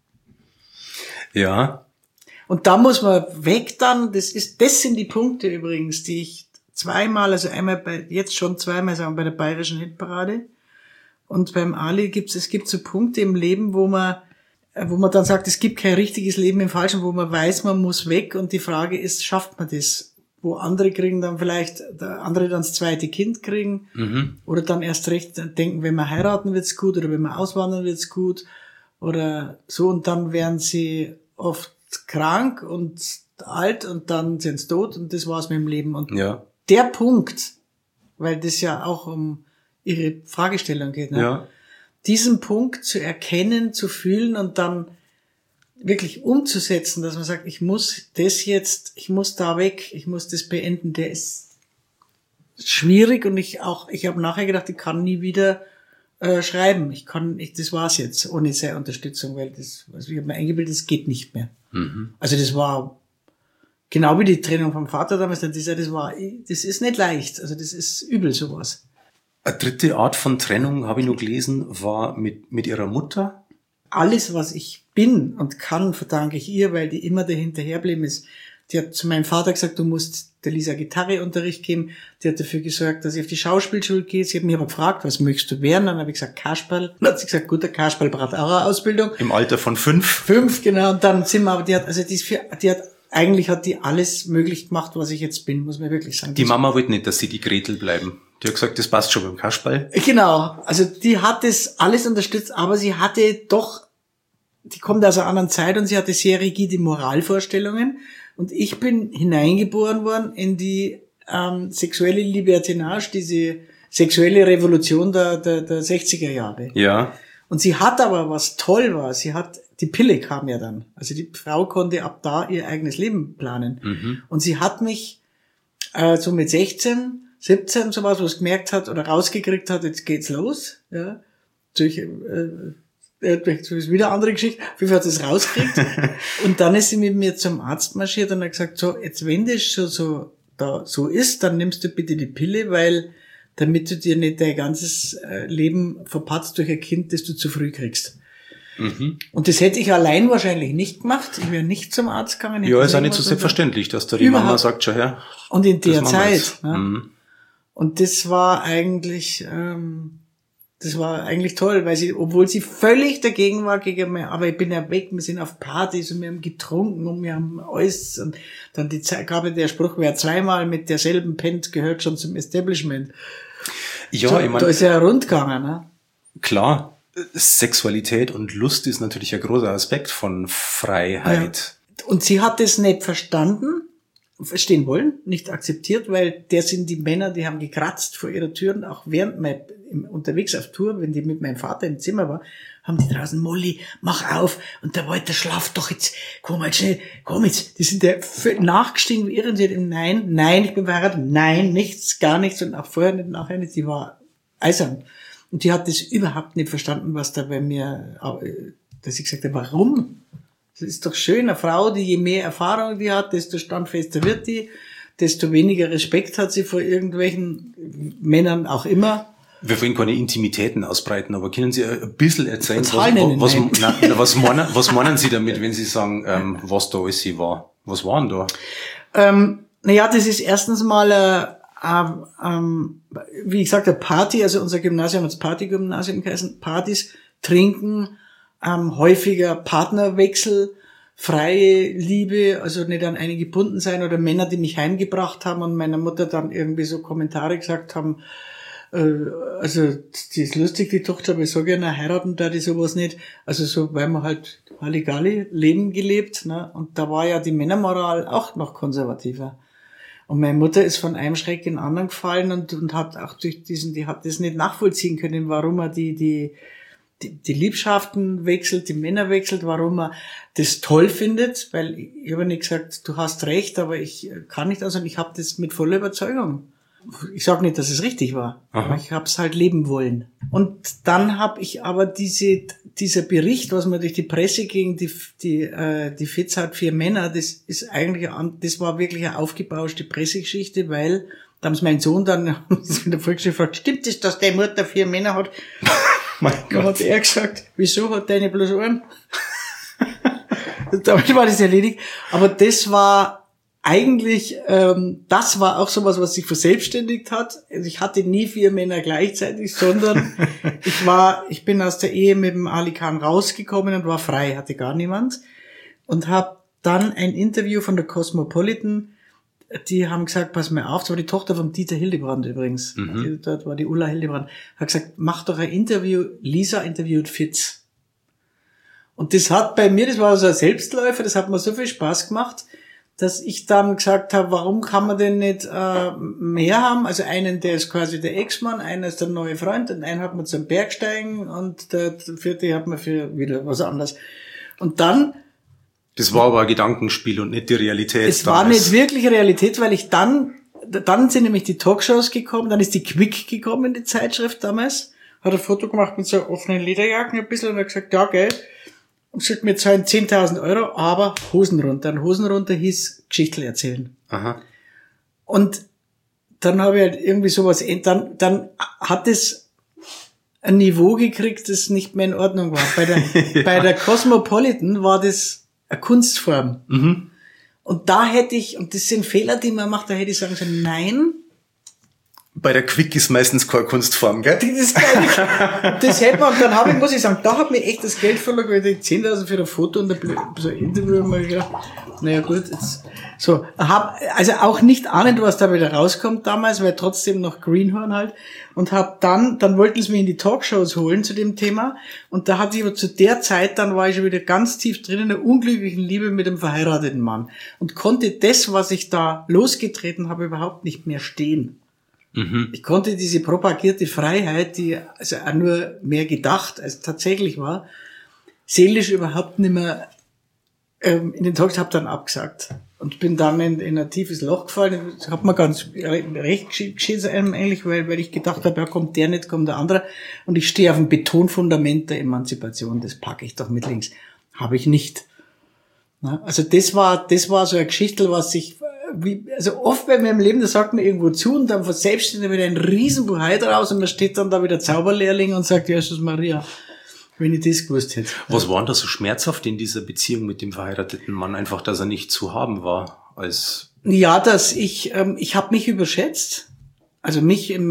[SPEAKER 2] Ja.
[SPEAKER 1] Und da muss man weg dann, das sind die Punkte übrigens, die ich zweimal, also einmal jetzt schon zweimal sagen, bei der Bayerischen Hitparade und beim Ali es gibt so Punkte im Leben, wo man dann sagt, es gibt kein richtiges Leben im Falschen, wo man weiß, man muss weg und die Frage ist, schafft man das? Wo andere kriegen dann vielleicht, andere dann das zweite Kind kriegen oder dann erst recht denken, wenn wir heiraten wird's gut oder wenn wir auswandern wird's gut oder so und dann werden sie oft krank und alt und dann sind sie tot und das war's mit dem Leben. Und der Punkt, weil das ja auch um Ihre Fragestellung geht, ne?
[SPEAKER 2] Ja.
[SPEAKER 1] Diesen Punkt zu erkennen, zu fühlen und dann wirklich umzusetzen, dass man sagt, ich muss da weg, ich muss das beenden, der ist schwierig und ich habe nachher gedacht, ich kann nie wieder schreiben. Das war's jetzt, ohne seine Unterstützung, weil ich habe mir eingebildet, das geht nicht mehr. Also das war genau wie die Trennung vom Vater damals, das ist nicht leicht, also das ist übel sowas.
[SPEAKER 2] Eine dritte Art von Trennung, habe ich nur gelesen, war mit ihrer Mutter.
[SPEAKER 1] Alles, was ich bin und kann, verdanke ich ihr, weil die immer dahinterherblieben ist. Die hat zu meinem Vater gesagt, du musst der Lisa Gitarreunterricht geben. Die hat dafür gesorgt, dass ich auf die Schauspielschule gehe. Sie hat mich aber gefragt, was möchtest du werden? Dann habe ich gesagt, Kasperl. Dann hat sie gesagt, gut, der Kasperl braucht auch eine Ausbildung.
[SPEAKER 2] Im Alter von 5?
[SPEAKER 1] 5, genau. Und dann sind wir, aber eigentlich hat die alles möglich gemacht, was ich jetzt bin, muss man wirklich sagen.
[SPEAKER 2] Die Mama wollte nicht, dass sie die Gretel bleiben. Die hat gesagt, das passt schon beim Kasperl.
[SPEAKER 1] Genau. Also die hat das alles unterstützt, aber sie hatte doch, die kommt aus einer anderen Zeit und sie hatte sehr rigide Moralvorstellungen. Und ich bin hineingeboren worden in die sexuelle Libertinage, diese sexuelle Revolution der 60er Jahre.
[SPEAKER 2] Ja.
[SPEAKER 1] Und sie hat aber, was toll war, die Pille kam ja dann. Also die Frau konnte ab da ihr eigenes Leben planen. Und sie hat mich so mit 16, 17 sowas, was gemerkt hat oder rausgekriegt hat, jetzt geht's los. Ja, das ist wieder eine andere Geschichte. Auf jeden Fall hat sie es rausgekriegt. Und dann ist sie mit mir zum Arzt marschiert und hat gesagt, so, jetzt wenn das schon so ist, dann nimmst du bitte die Pille, weil damit du dir nicht dein ganzes Leben verpatzt durch ein Kind, das du zu früh kriegst. Und das hätte ich allein wahrscheinlich nicht gemacht. Ich wäre nicht zum Arzt gegangen.
[SPEAKER 2] Ja, ist auch nicht so selbstverständlich, dass da die Mama sagt, schon her.
[SPEAKER 1] Und in der Zeit. Ne? Und das war eigentlich toll, weil obwohl sie völlig dagegen war, gegen mir, aber ich bin ja weg, wir sind auf Partys und wir haben getrunken und wir haben alles und dann gab der Spruch, wer zweimal mit derselben pennt, gehört schon zum Establishment.
[SPEAKER 2] Ja,
[SPEAKER 1] so,
[SPEAKER 2] ich meine,
[SPEAKER 1] da ist ja rundgegangen, ne?
[SPEAKER 2] Klar, Sexualität und Lust ist natürlich ein großer Aspekt von Freiheit.
[SPEAKER 1] Ja. Und sie hat das nicht verstehen wollen, nicht akzeptiert, weil sind die Männer, die haben gekratzt vor ihrer Tür und auch während unterwegs auf Tour, wenn die mit meinem Vater im Zimmer war, haben die draußen, Molly, mach auf, und der Walter schlaft doch jetzt, komm mal schnell, komm jetzt, die sind ja nachgestiegen wie irre und sie hat nein, ich bin verheiratet, nein, nichts, gar nichts und auch vorher nicht, nachher nicht, die war eisern. Und die hat das überhaupt nicht verstanden, was da bei mir, dass ich gesagt habe, warum? Das ist doch schön, eine Frau, die je mehr Erfahrung die hat, desto standfester wird die, desto weniger Respekt hat sie vor irgendwelchen Männern auch immer.
[SPEAKER 2] Wir wollen keine Intimitäten ausbreiten, aber können Sie ein bisschen erzählen, was meinen Sie damit, wenn Sie sagen, was da alles war? Was war denn da?
[SPEAKER 1] Naja, das ist erstens mal, wie ich sagte, Party, also unser Gymnasium hat das Partygymnasium geheißen, Partys, Trinken, häufiger Partnerwechsel, freie Liebe, also nicht an eine gebunden sein, oder Männer, die mich heimgebracht haben und meiner Mutter dann irgendwie so Kommentare gesagt haben, also die ist lustig, die Tochter, aber ich sage ja, heiraten da die sowas nicht. Also so, weil man halt Halligalli Leben gelebt, ne? Und da war ja die Männermoral auch noch konservativer. Und meine Mutter ist von einem Schreck in den anderen gefallen und hat auch die hat das nicht nachvollziehen können, warum er die Liebschaften wechselt, die Männer wechselt, warum er das toll findet, weil ich habe nicht gesagt, du hast recht, aber ich kann nicht, also ich habe das mit voller Überzeugung. Ich sage nicht, dass es richtig war, aber ich habe es halt leben wollen. Und dann habe ich aber dieser Bericht, was man durch die Presse gegen die Fitz hat, 4 Männer, das war wirklich eine aufgebauschte Pressegeschichte, weil da haben sie meinen Sohn dann in der Volksschule gefragt, stimmt es, dass der Mutter 4 Männer hat?
[SPEAKER 2] Mein Gott.
[SPEAKER 1] Dann hat er gesagt, wieso hat deine bloß einen? Damit war das erledigt. Aber das war eigentlich, das war auch sowas, was sich verselbstständigt hat. Also ich hatte nie 4 Männer gleichzeitig, sondern ich bin aus der Ehe mit dem Ali Khan rausgekommen und war frei, hatte gar niemand. Und habe dann ein Interview von der Cosmopolitan, die haben gesagt, pass mal auf, das war die Tochter von Dieter Hildebrand übrigens. Dort war die Ulla Hildebrand. Hat gesagt, mach doch ein Interview, Lisa interviewt Fitz. Und das hat bei mir, das war so ein Selbstläufer, das hat mir so viel Spaß gemacht, dass ich dann gesagt habe, warum kann man denn nicht mehr haben? Also einen, der ist quasi der Ex-Mann, einer ist der neue Freund und einen hat man zum Bergsteigen und der 4. hat man für wieder was anderes. Und dann...
[SPEAKER 2] Das war aber ein Gedankenspiel und nicht die Realität.
[SPEAKER 1] Es war nicht wirklich Realität, weil ich dann sind nämlich die Talkshows gekommen, dann ist die Quick gekommen, die Zeitschrift damals, hat ein Foto gemacht mit so offenen Lederjacken ein bisschen und hat gesagt, ja, gell, und sagt mir zahlen 10.000 €, aber Hosen runter. Und Hosen runter hieß Geschichten erzählen. Aha. Und dann habe ich halt irgendwie sowas, dann hat es ein Niveau gekriegt, das nicht mehr in Ordnung war. Bei der Cosmopolitan war das eine Kunstform. Mhm. Und da hätte ich, und das sind Fehler, die man macht, da hätte ich sagen sollen, nein.
[SPEAKER 2] Bei der Quick ist meistens keine Kunstform, gell?
[SPEAKER 1] Das hätte man, und dann muss ich sagen, da hat mir echt das Geld verloren, weil ich 10.000 für ein Foto und so ein Interview mal gedacht, naja gut, jetzt, so, also auch nicht ahnend, was da wieder rauskommt damals, weil trotzdem noch Greenhorn halt, und dann wollten sie mich in die Talkshows holen zu dem Thema, und da hatte ich aber zu der Zeit, dann war ich schon wieder ganz tief drin in der unglücklichen Liebe mit einem verheirateten Mann und konnte das, was ich da losgetreten habe, überhaupt nicht mehr stehen. Ich konnte diese propagierte Freiheit, die also auch nur mehr gedacht als tatsächlich war, seelisch überhaupt nicht mehr in den Talks, habe dann abgesagt und bin dann in ein tiefes Loch gefallen. Das hat mir ganz recht geschehen eigentlich, weil ich gedacht habe, ja, kommt der nicht, kommt der andere. Und ich stehe auf dem Betonfundament der Emanzipation, das packe ich doch mit links. Habe ich nicht. Also das war so eine Geschichte, was sich... Also oft bei mir im Leben, da sagt man irgendwo zu und dann verselbstständigt wieder ein Riesenbuhai draus und man steht dann da wieder Zauberlehrling und sagt, Jesus Maria, wenn ich das gewusst hätte.
[SPEAKER 2] Was war denn da so schmerzhaft in dieser Beziehung mit dem verheirateten Mann? Einfach, dass er nicht zu haben war als...
[SPEAKER 1] Ja, dass ich habe mich überschätzt. Also mich und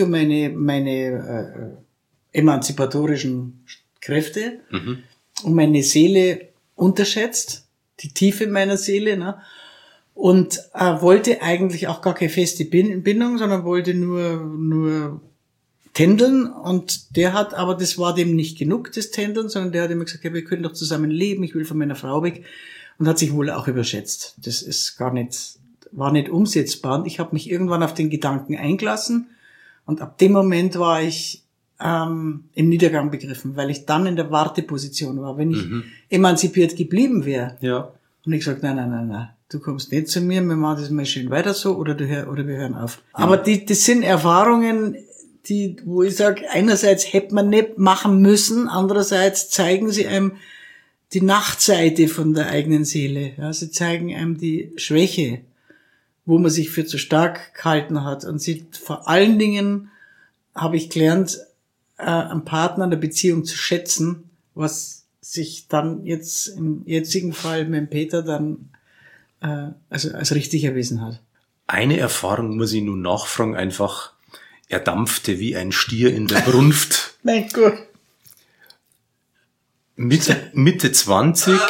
[SPEAKER 1] meine emanzipatorischen Kräfte und meine Seele unterschätzt, die Tiefe meiner Seele, ne? Und wollte eigentlich auch gar keine feste Bindung, sondern wollte nur tändeln. Und der hat, aber das war dem nicht genug, das Tändeln, sondern der hat immer gesagt, ja, wir können doch zusammen leben, ich will von meiner Frau weg. Und hat sich wohl auch überschätzt. Das ist war nicht umsetzbar. Und ich habe mich irgendwann auf den Gedanken eingelassen. Und ab dem Moment war ich im Niedergang begriffen, weil ich dann in der Warteposition war. Wenn ich emanzipiert geblieben wäre.
[SPEAKER 2] Ja.
[SPEAKER 1] Und ich gesagt, nein. Du kommst nicht zu mir, wir machen das mal schön weiter so, oder wir hören auf. Aber das sind Erfahrungen, wo ich sage, einerseits hätte man nicht machen müssen, andererseits zeigen sie einem die Nachtseite von der eigenen Seele. Ja, sie zeigen einem die Schwäche, wo man sich für zu stark gehalten hat. Und vor allen Dingen habe ich gelernt, einen Partner in der Beziehung zu schätzen, was sich dann jetzt im jetzigen Fall mit dem Peter dann also als richtig erwiesen hat.
[SPEAKER 2] Eine Erfahrung muss ich nun nachfragen, einfach, er dampfte wie ein Stier in der Brunft.
[SPEAKER 1] Mein Gott.
[SPEAKER 2] Mitte 20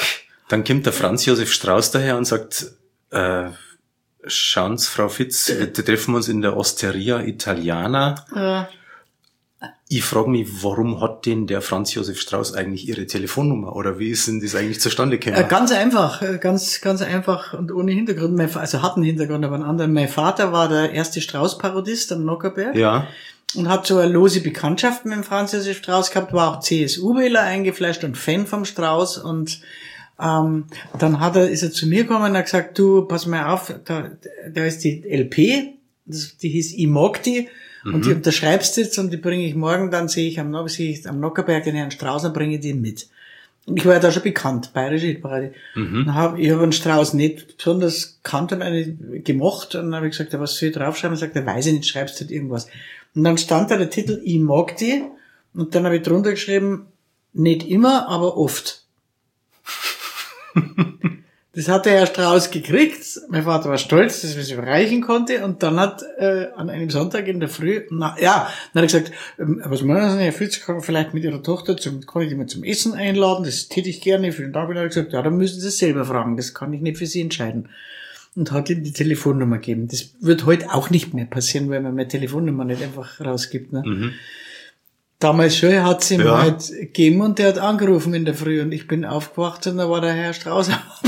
[SPEAKER 2] Dann kommt der Franz Josef Strauß daher und sagt, schauen Sie, Frau Fitz, wir treffen uns in der Osteria Italiana. Ich frage mich, warum hat denn der Franz Josef Strauß eigentlich Ihre Telefonnummer? Oder wie ist denn das eigentlich zustande gekommen?
[SPEAKER 1] Ganz einfach, ganz einfach und ohne Hintergrund. Also hat einen Hintergrund, aber einen anderen. Mein Vater war der erste Strauß-Parodist am Nockerberg.
[SPEAKER 2] Ja.
[SPEAKER 1] Und hat so eine lose Bekanntschaft mit dem Franz Josef Strauß gehabt, war auch CSU-Wähler eingefleischt und Fan vom Strauß. Und dann ist er zu mir gekommen und hat gesagt, du, pass mal auf, da ist die LP, die hieß Ich mag die. Und die unterschreibst jetzt und die bringe ich morgen, dann sehe ich am Nockerberg den Herrn Strauß und bringe die mit. Und ich war ja da schon bekannt, bayerische Hitparade. Ich habe einen Strauß nicht besonders kannt und eine gemocht und dann habe ich gesagt, ja, was soll ich draufschreiben? Und sagt er, weiß ich nicht, schreibst halt irgendwas. Und dann stand da der Titel Ich mag die und dann habe ich drunter geschrieben, nicht immer, aber oft. Das hat der Herr Strauß gekriegt. Mein Vater war stolz, dass er es überreichen konnte. Und dann hat an einem Sonntag in der Früh, dann hat er gesagt, was meinen Sie, Herr Fitz, kann vielleicht mit Ihrer Tochter kann ich die mal zum Essen einladen? Das täte ich gerne. Vielen Dank. Und dann hat er gesagt, ja, dann müssen Sie es selber fragen. Das kann ich nicht für Sie entscheiden. Und hat ihm die Telefonnummer gegeben. Das wird heute auch nicht mehr passieren, weil man meine Telefonnummer nicht einfach rausgibt. Ne? Damals schon hat es ihm halt gegeben und der hat angerufen in der Früh und ich bin aufgewacht und da war der Herr Strauß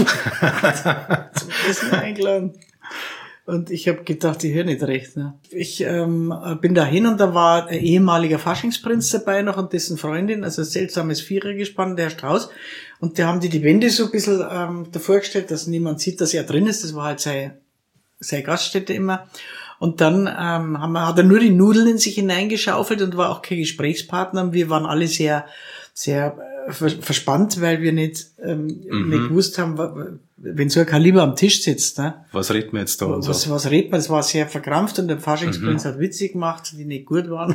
[SPEAKER 1] zum Essen eingeladen. Und ich habe gedacht, ich höre nicht recht. Ne? Ich bin da hin und da war ein ehemaliger Faschingsprinz dabei noch und dessen Freundin, also ein seltsames Vierergespann, der Herr Strauß. Und da haben die Wände so ein bisschen davor gestellt, dass niemand sieht, dass er drin ist. Das war halt seine Gaststätte immer. Und dann hat er nur die Nudeln in sich hineingeschaufelt und war auch kein Gesprächspartner. Wir waren alle sehr, sehr verspannt, weil wir nicht gewusst haben, wenn so ein Kaliber am Tisch sitzt. Ne?
[SPEAKER 2] Was redet man jetzt da?
[SPEAKER 1] Was redet man? Das war sehr verkrampft und der Faschingsprinz hat Witze gemacht, die nicht gut waren.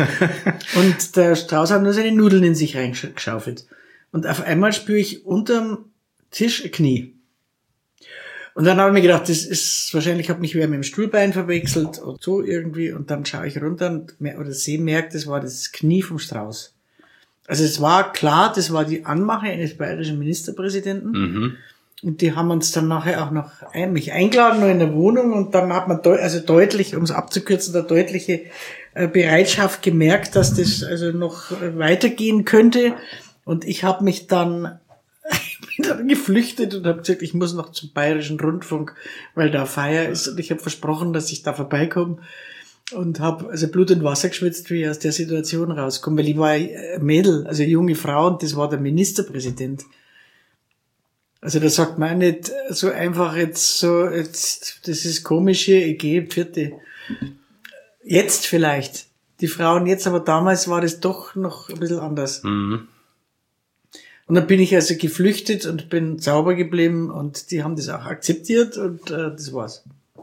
[SPEAKER 1] Und der Strauß hat nur seine Nudeln in sich reingeschaufelt. Und auf einmal spüre ich unterm Tisch ein Knie. Und dann habe ich mir gedacht, das ist wahrscheinlich, hat mich wer mit dem Stuhlbein verwechselt oder so irgendwie. Und dann schaue ich runter und merkt, das war das Knie vom Strauß. Also es war klar, das war die Anmache eines bayerischen Ministerpräsidenten. Und die haben uns dann nachher auch noch mich eingeladen, noch in der Wohnung. Und dann hat man deutlich, um es abzukürzen, da deutliche Bereitschaft gemerkt, dass das also noch weitergehen könnte. Und ich habe mich dann geflüchtet und habe gesagt, ich muss noch zum Bayerischen Rundfunk, weil da Feier ist und ich habe versprochen, dass ich da vorbeikomme und habe also Blut und Wasser geschwitzt, wie ich aus der Situation rauskomme, weil ich war ein Mädel, also eine junge Frau und das war der Ministerpräsident. Also da sagt man nicht so einfach jetzt, das ist komisch hier, ich gehe vierte. Jetzt vielleicht, die Frauen jetzt, aber damals war das doch noch ein bisschen anders. Und dann bin ich also geflüchtet und bin sauber geblieben und die haben das auch akzeptiert und das war's.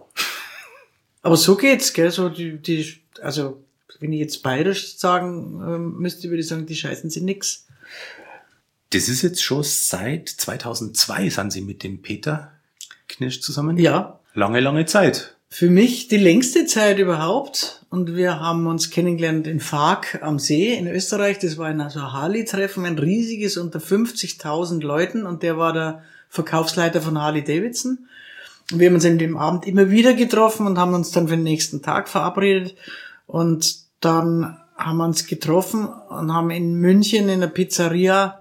[SPEAKER 1] Aber so geht's, gell? So also wenn ich jetzt bayerisch sagen müsste, würde ich sagen, die scheißen sie nix.
[SPEAKER 2] Das ist jetzt schon seit 2002 sind Sie mit dem Peter Knirsch zusammen?
[SPEAKER 1] Ja.
[SPEAKER 2] Lange Zeit.
[SPEAKER 1] Für mich die längste Zeit überhaupt. Und wir haben uns kennengelernt in Faag am See in Österreich. Das war ein Harley-Treffen, ein riesiges unter 50.000 Leuten. Und der war der Verkaufsleiter von Harley Davidson. Und wir haben uns an dem Abend immer wieder getroffen und haben uns dann für den nächsten Tag verabredet. Und dann haben wir uns getroffen und haben in München in der Pizzeria,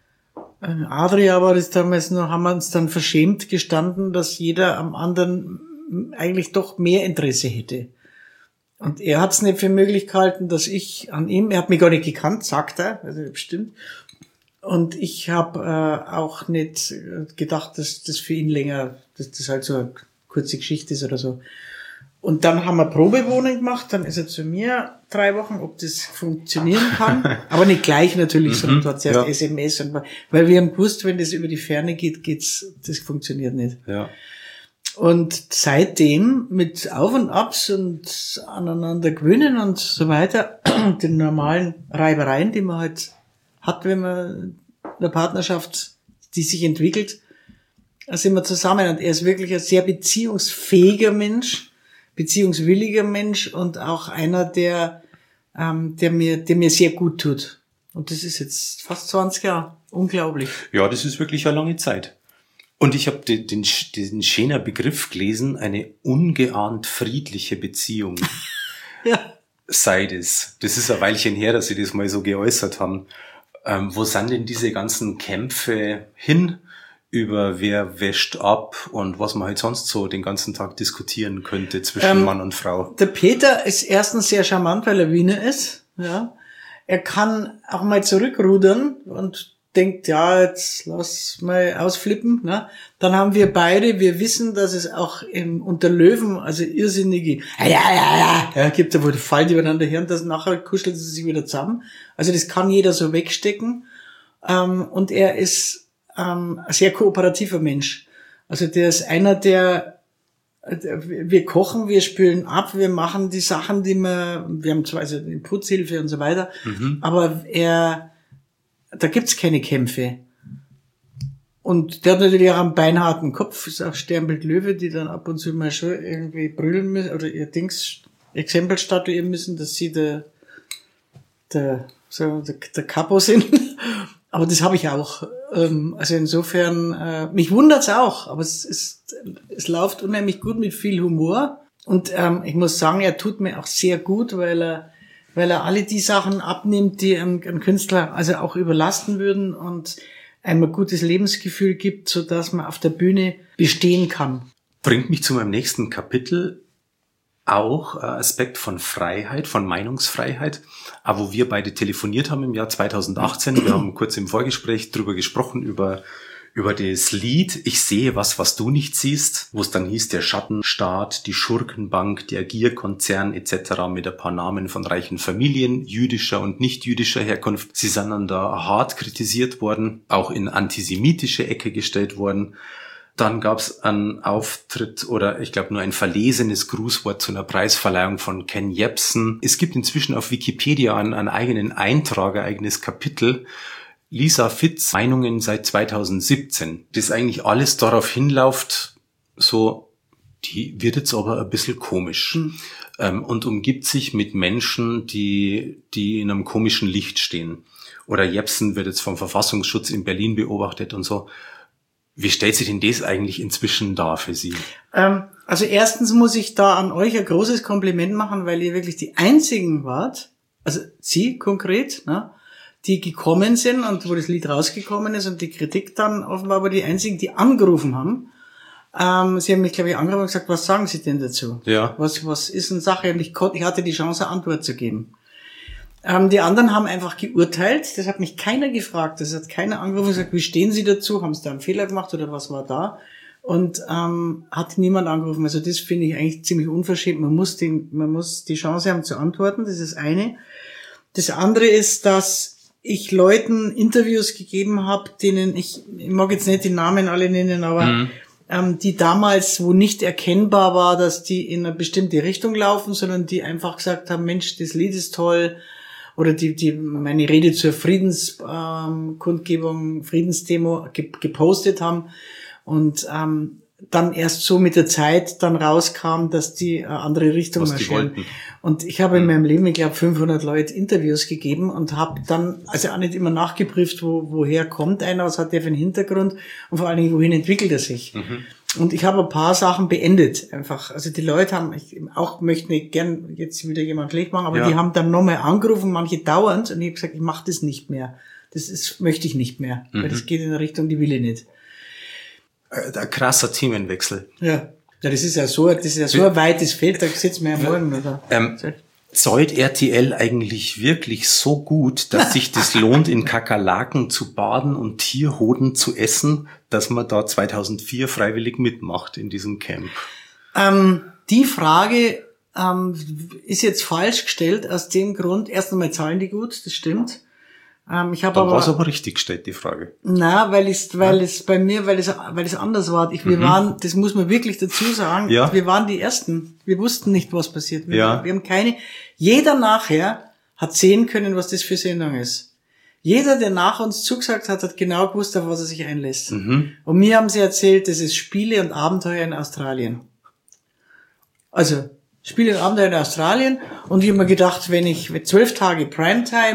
[SPEAKER 1] Adria war das damals noch, haben wir uns dann verschämt gestanden, dass jeder am anderen eigentlich doch mehr Interesse hätte. Und er hat es nicht für möglich gehalten, dass ich an ihm, er hat mich gar nicht gekannt, sagt er, also bestimmt. Und ich habe auch nicht gedacht, dass das für ihn länger, dass das halt so eine kurze Geschichte ist oder so. Und dann haben wir Probewohnung gemacht, dann ist er zu mir 3 Wochen, ob das funktionieren kann. Aber nicht gleich natürlich, sondern du hast erst SMS. Und, weil wir haben gewusst, wenn das über die Ferne geht, das funktioniert nicht.
[SPEAKER 2] Ja.
[SPEAKER 1] Und seitdem mit Auf und Abs und aneinander gewöhnen und so weiter, den normalen Reibereien, die man halt hat, wenn man eine Partnerschaft, die sich entwickelt, da sind wir zusammen. Und er ist wirklich ein sehr beziehungsfähiger Mensch, beziehungswilliger Mensch und auch einer, der mir sehr gut tut. Und das ist jetzt fast 20 Jahre. Unglaublich.
[SPEAKER 2] Ja, das ist wirklich eine lange Zeit. Und ich habe den schönen Begriff gelesen, eine ungeahnt friedliche Beziehung.
[SPEAKER 1] Ja.
[SPEAKER 2] Sei das. Das ist ein Weilchen her, dass sie das mal so geäußert haben. Wo sind denn diese ganzen Kämpfe hin, über wer wäscht ab und was man halt sonst so den ganzen Tag diskutieren könnte zwischen Mann und Frau?
[SPEAKER 1] Der Peter ist erstens sehr charmant, weil er Wiener ist. Ja. Er kann auch mal zurückrudern und denkt, ja, jetzt lass mal ausflippen. Ne? Dann haben wir beide, wir wissen, dass es auch unter Löwen, also irrsinnige, ja, gibt da, wo die fallen übereinander her und das nachher kuscheln sie sich wieder zusammen. Also das kann jeder so wegstecken. Und er ist ein sehr kooperativer Mensch. Also der ist einer, wir kochen, wir spülen ab, wir machen die Sachen, wir haben zwar also die Putzhilfe und so weiter, aber da gibt's keine Kämpfe. Und der hat natürlich auch einen beinharten Kopf, ist auch Sternbild Löwe, die dann ab und zu mal schon irgendwie brüllen müssen oder ihr Exempel statuieren müssen, dass sie der Capo sind. Aber das habe ich auch. Also insofern, mich wundert's auch, aber es läuft unheimlich gut mit viel Humor. Und ich muss sagen, er tut mir auch sehr gut, weil er alle die Sachen abnimmt, die ein Künstler also auch überlasten würden und einem ein gutes Lebensgefühl gibt, so dass man auf der Bühne bestehen kann.
[SPEAKER 2] Bringt mich zu meinem nächsten Kapitel, auch Aspekt von Freiheit, von Meinungsfreiheit. Aber wo wir beide telefoniert haben im Jahr 2018, wir haben kurz im Vorgespräch drüber gesprochen, über das Lied Ich sehe was du nicht siehst, wo es dann hieß, der Schattenstaat, die Schurkenbank, der Gierkonzern etc. mit ein paar Namen von reichen Familien, jüdischer und nicht jüdischer Herkunft. Sie sind dann da hart kritisiert worden, auch in antisemitische Ecke gestellt worden. Dann gab es einen Auftritt oder ich glaube nur ein verlesenes Grußwort zu einer Preisverleihung von Ken Jebsen. Es gibt inzwischen auf Wikipedia einen eigenen Eintrag, ein eigenes Kapitel, Lisa Fitz, Meinungen seit 2017. Das eigentlich alles darauf hinläuft, so, die wird jetzt aber ein bisschen komisch. Und umgibt sich mit Menschen, die in einem komischen Licht stehen. Oder Jebsen wird jetzt vom Verfassungsschutz in Berlin beobachtet und so. Wie stellt sich denn das eigentlich inzwischen dar für Sie?
[SPEAKER 1] Also erstens muss ich da an euch ein großes Kompliment machen, weil ihr wirklich die einzigen wart, also Sie konkret, ne, die gekommen sind und wo das Lied rausgekommen ist und die Kritik dann offenbar aber die einzigen, die angerufen haben. Sie haben mich, glaube ich, angerufen und gesagt, was sagen Sie denn dazu?
[SPEAKER 2] Ja.
[SPEAKER 1] Was ist eine Sache? Und ich hatte die Chance, eine Antwort zu geben. Die anderen haben einfach geurteilt, das hat mich keiner gefragt, das hat keiner angerufen und gesagt, wie stehen Sie dazu? Haben Sie da einen Fehler gemacht oder was war da? Und hat niemand angerufen. Also das finde ich eigentlich ziemlich unverschämt. Man muss die Chance haben zu antworten, das ist das eine. Das andere ist, dass ich Leuten Interviews gegeben habe, denen ich mag jetzt nicht die Namen alle nennen, aber die damals, wo nicht erkennbar war, dass die in eine bestimmte Richtung laufen, sondern die einfach gesagt haben, Mensch, das Lied ist toll, oder die meine Rede zur Friedenskundgebung, Friedensdemo gepostet haben und dann erst so mit der Zeit dann rauskam, dass die andere Richtung marschieren. Und ich habe in meinem Leben, ich glaube, 500 Leute Interviews gegeben und habe dann also auch nicht immer nachgeprüft, woher kommt einer, was hat der für einen Hintergrund und vor allen Dingen, wohin entwickelt er sich. Und ich habe ein paar Sachen beendet einfach. Also die Leute haben, ich auch möchte nicht gern jetzt wieder jemand schlecht machen, aber die haben dann nochmal angerufen, manche dauernd, und ich habe gesagt, ich mache das nicht mehr. Möchte ich nicht mehr, weil das geht in eine Richtung, die will ich nicht.
[SPEAKER 2] Ein krasser Themenwechsel.
[SPEAKER 1] Ja, das ist ja so ein weites Feld, da sitzen wir ja morgen, oder?
[SPEAKER 2] Zahlt RTL eigentlich wirklich so gut, dass sich das lohnt, in Kakerlaken zu baden und Tierhoden zu essen, dass man da 2004 freiwillig mitmacht in diesem Camp?
[SPEAKER 1] Die Frage ist jetzt falsch gestellt, aus dem Grund, erst einmal zahlen die gut, das stimmt. Ich habe
[SPEAKER 2] war es aber richtig gestellt, die Frage.
[SPEAKER 1] Na, weil es anders war. Wir waren, das muss man wirklich dazu sagen, wir waren die Ersten. Wir wussten nicht, was passiert. Wir haben jeder nachher hat sehen können, was das für Sendung ist. Jeder, der nach uns zugesagt hat, hat genau gewusst, auf was er sich einlässt. Und mir haben sie erzählt, das ist Spiele und Abenteuer in Australien. Also, Spiele und Abenteuer in Australien, und ich habe mir gedacht, wenn 12 Tage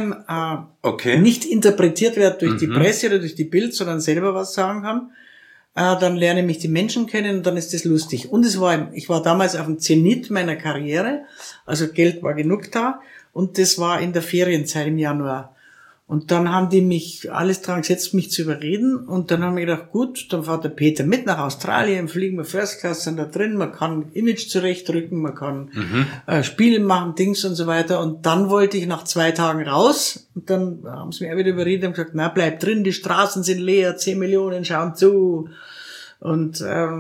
[SPEAKER 1] Primetime nicht interpretiert wird durch die Presse oder durch die Bild, sondern selber was sagen kann, dann lerne ich die Menschen kennen und dann ist das lustig. Und ich war damals auf dem Zenit meiner Karriere, also Geld war genug da und das war in der Ferienzeit im Januar. Und dann haben die mich alles dran gesetzt, mich zu überreden. Und dann haben wir gedacht, gut, dann fährt der Peter mit nach Australien, fliegen wir First Class, sind da drin, man kann Image zurechtrücken, man kann Spiele machen, Dings und so weiter. Und dann wollte ich nach 2 Tagen raus. Und dann haben sie mich auch wieder überredet und gesagt, na, bleib drin, die Straßen sind leer, 10 Millionen schauen zu. Und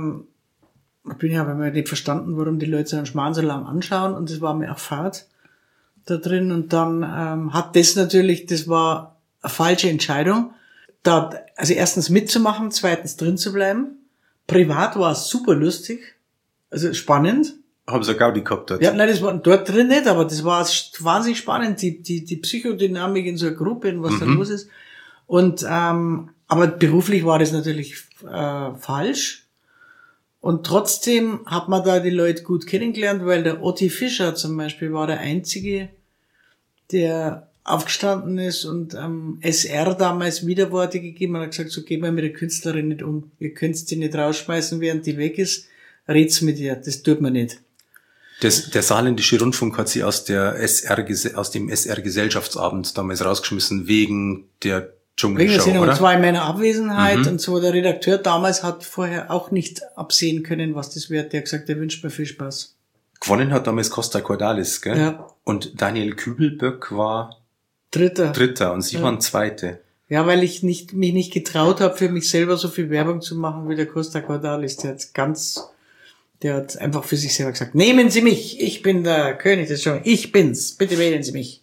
[SPEAKER 1] ich bin ja aber nicht verstanden, warum die Leute so einen Schmarrn so lang anschauen. Und das war mir auch fad da drin und dann das war eine falsche Entscheidung, also erstens mitzumachen, zweitens drin zu bleiben. Privat war es super lustig, also spannend.
[SPEAKER 2] Haben sie Gaudi gehabt dort?
[SPEAKER 1] Ja, nein, das war dort drin nicht, aber das war wahnsinnig spannend, die Psychodynamik in so einer Gruppe und was da los ist. Und aber beruflich war das natürlich falsch. Und trotzdem hat man da die Leute gut kennengelernt, weil der Otti Fischer zum Beispiel war der Einzige, der aufgestanden ist und am SR damals Widerworte gegeben hat gesagt, so geht man mit der Künstlerin nicht um. Ihr könnt sie nicht rausschmeißen, während die weg ist. Red's mit ihr. Das tut man nicht.
[SPEAKER 2] Der Saarländische Rundfunk hat sie aus dem SR-Gesellschaftsabend damals rausgeschmissen, wegen der Dschungelshow, oder?
[SPEAKER 1] Und zwar in meiner Abwesenheit und so. Der Redakteur damals hat vorher auch nicht absehen können, was das wird. Der hat gesagt, er wünscht mir viel Spaß.
[SPEAKER 2] Gewonnen hat damals Costa Cordalis, gell?
[SPEAKER 1] Ja.
[SPEAKER 2] Und Daniel Kübelböck war
[SPEAKER 1] Dritter
[SPEAKER 2] und sie waren Zweite.
[SPEAKER 1] Ja, weil ich mich nicht getraut habe, für mich selber so viel Werbung zu machen wie der Costa Cordalis. Der hat einfach für sich selber gesagt, nehmen Sie mich, ich bin der König des Dschungels, ich bin's, bitte wählen Sie mich.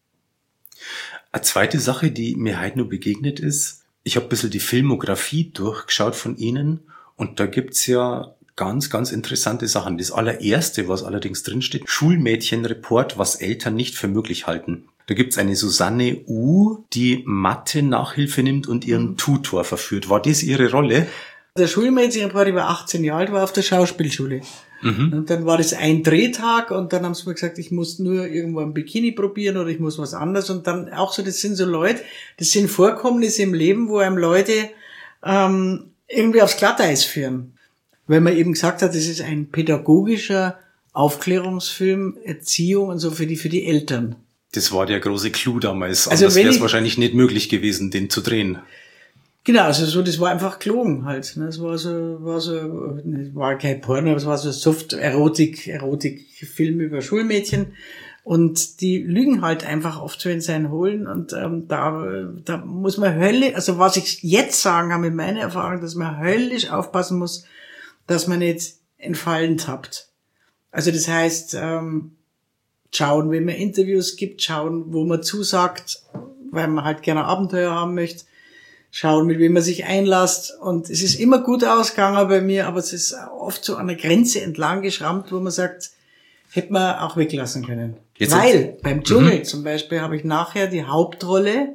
[SPEAKER 2] Eine zweite Sache, die mir heute nur begegnet ist, ich habe ein bisschen die Filmografie durchgeschaut von Ihnen und da gibt's ja ganz, ganz interessante Sachen. Das allererste, was allerdings drinsteht, Schulmädchenreport, was Eltern nicht für möglich halten. Da gibt's eine Susanne U., die Mathe-Nachhilfe nimmt und ihren Tutor verführt. War das Ihre Rolle?
[SPEAKER 1] Der Schulmädchenreport, ich war 18 Jahre alt, war auf der Schauspielschule. Und dann war das ein Drehtag und dann haben sie mir gesagt, ich muss nur irgendwo ein Bikini probieren oder ich muss was anderes. Und dann auch so, das sind so Leute, das sind Vorkommnisse im Leben, wo einem Leute irgendwie aufs Glatteis führen. Weil man eben gesagt hat, das ist ein pädagogischer Aufklärungsfilm, Erziehung und so für die Eltern.
[SPEAKER 2] Das war der große Clou damals.
[SPEAKER 1] Also
[SPEAKER 2] Anders wäre es wahrscheinlich nicht möglich gewesen, den zu drehen.
[SPEAKER 1] Genau, also so, das war einfach gelogen halt. Es war kein Porno, es war so Erotik-Film über Schulmädchen. Und die lügen halt einfach oft so in seinen Hohlen. Und da muss man also was ich jetzt sagen kann mit meiner Erfahrung, dass man höllisch aufpassen muss, dass man nicht in Fallen tappt. Also das heißt, schauen, wenn man Interviews gibt, schauen, wo man zusagt, weil man halt gerne Abenteuer haben möchte. Schauen, mit wem man sich einlässt. Und es ist immer gut ausgegangen bei mir, aber es ist oft so an der Grenze entlang geschrammt, wo man sagt, hätte man auch weglassen können. Weil beim Dschungel zum Beispiel habe ich nachher die Hauptrolle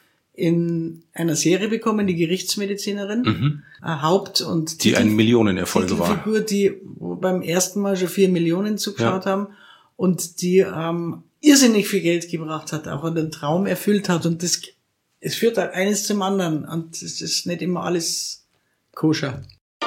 [SPEAKER 1] in einer Serie bekommen, die Gerichtsmedizinerin.
[SPEAKER 2] Die ein Millionenerfolg war.
[SPEAKER 1] Figur, die beim ersten Mal schon 4 Millionen zugeschaut haben und die irrsinnig viel Geld gebracht hat, auch einen Traum erfüllt hat. Und es führt halt eines zum anderen und es ist nicht immer alles koscher.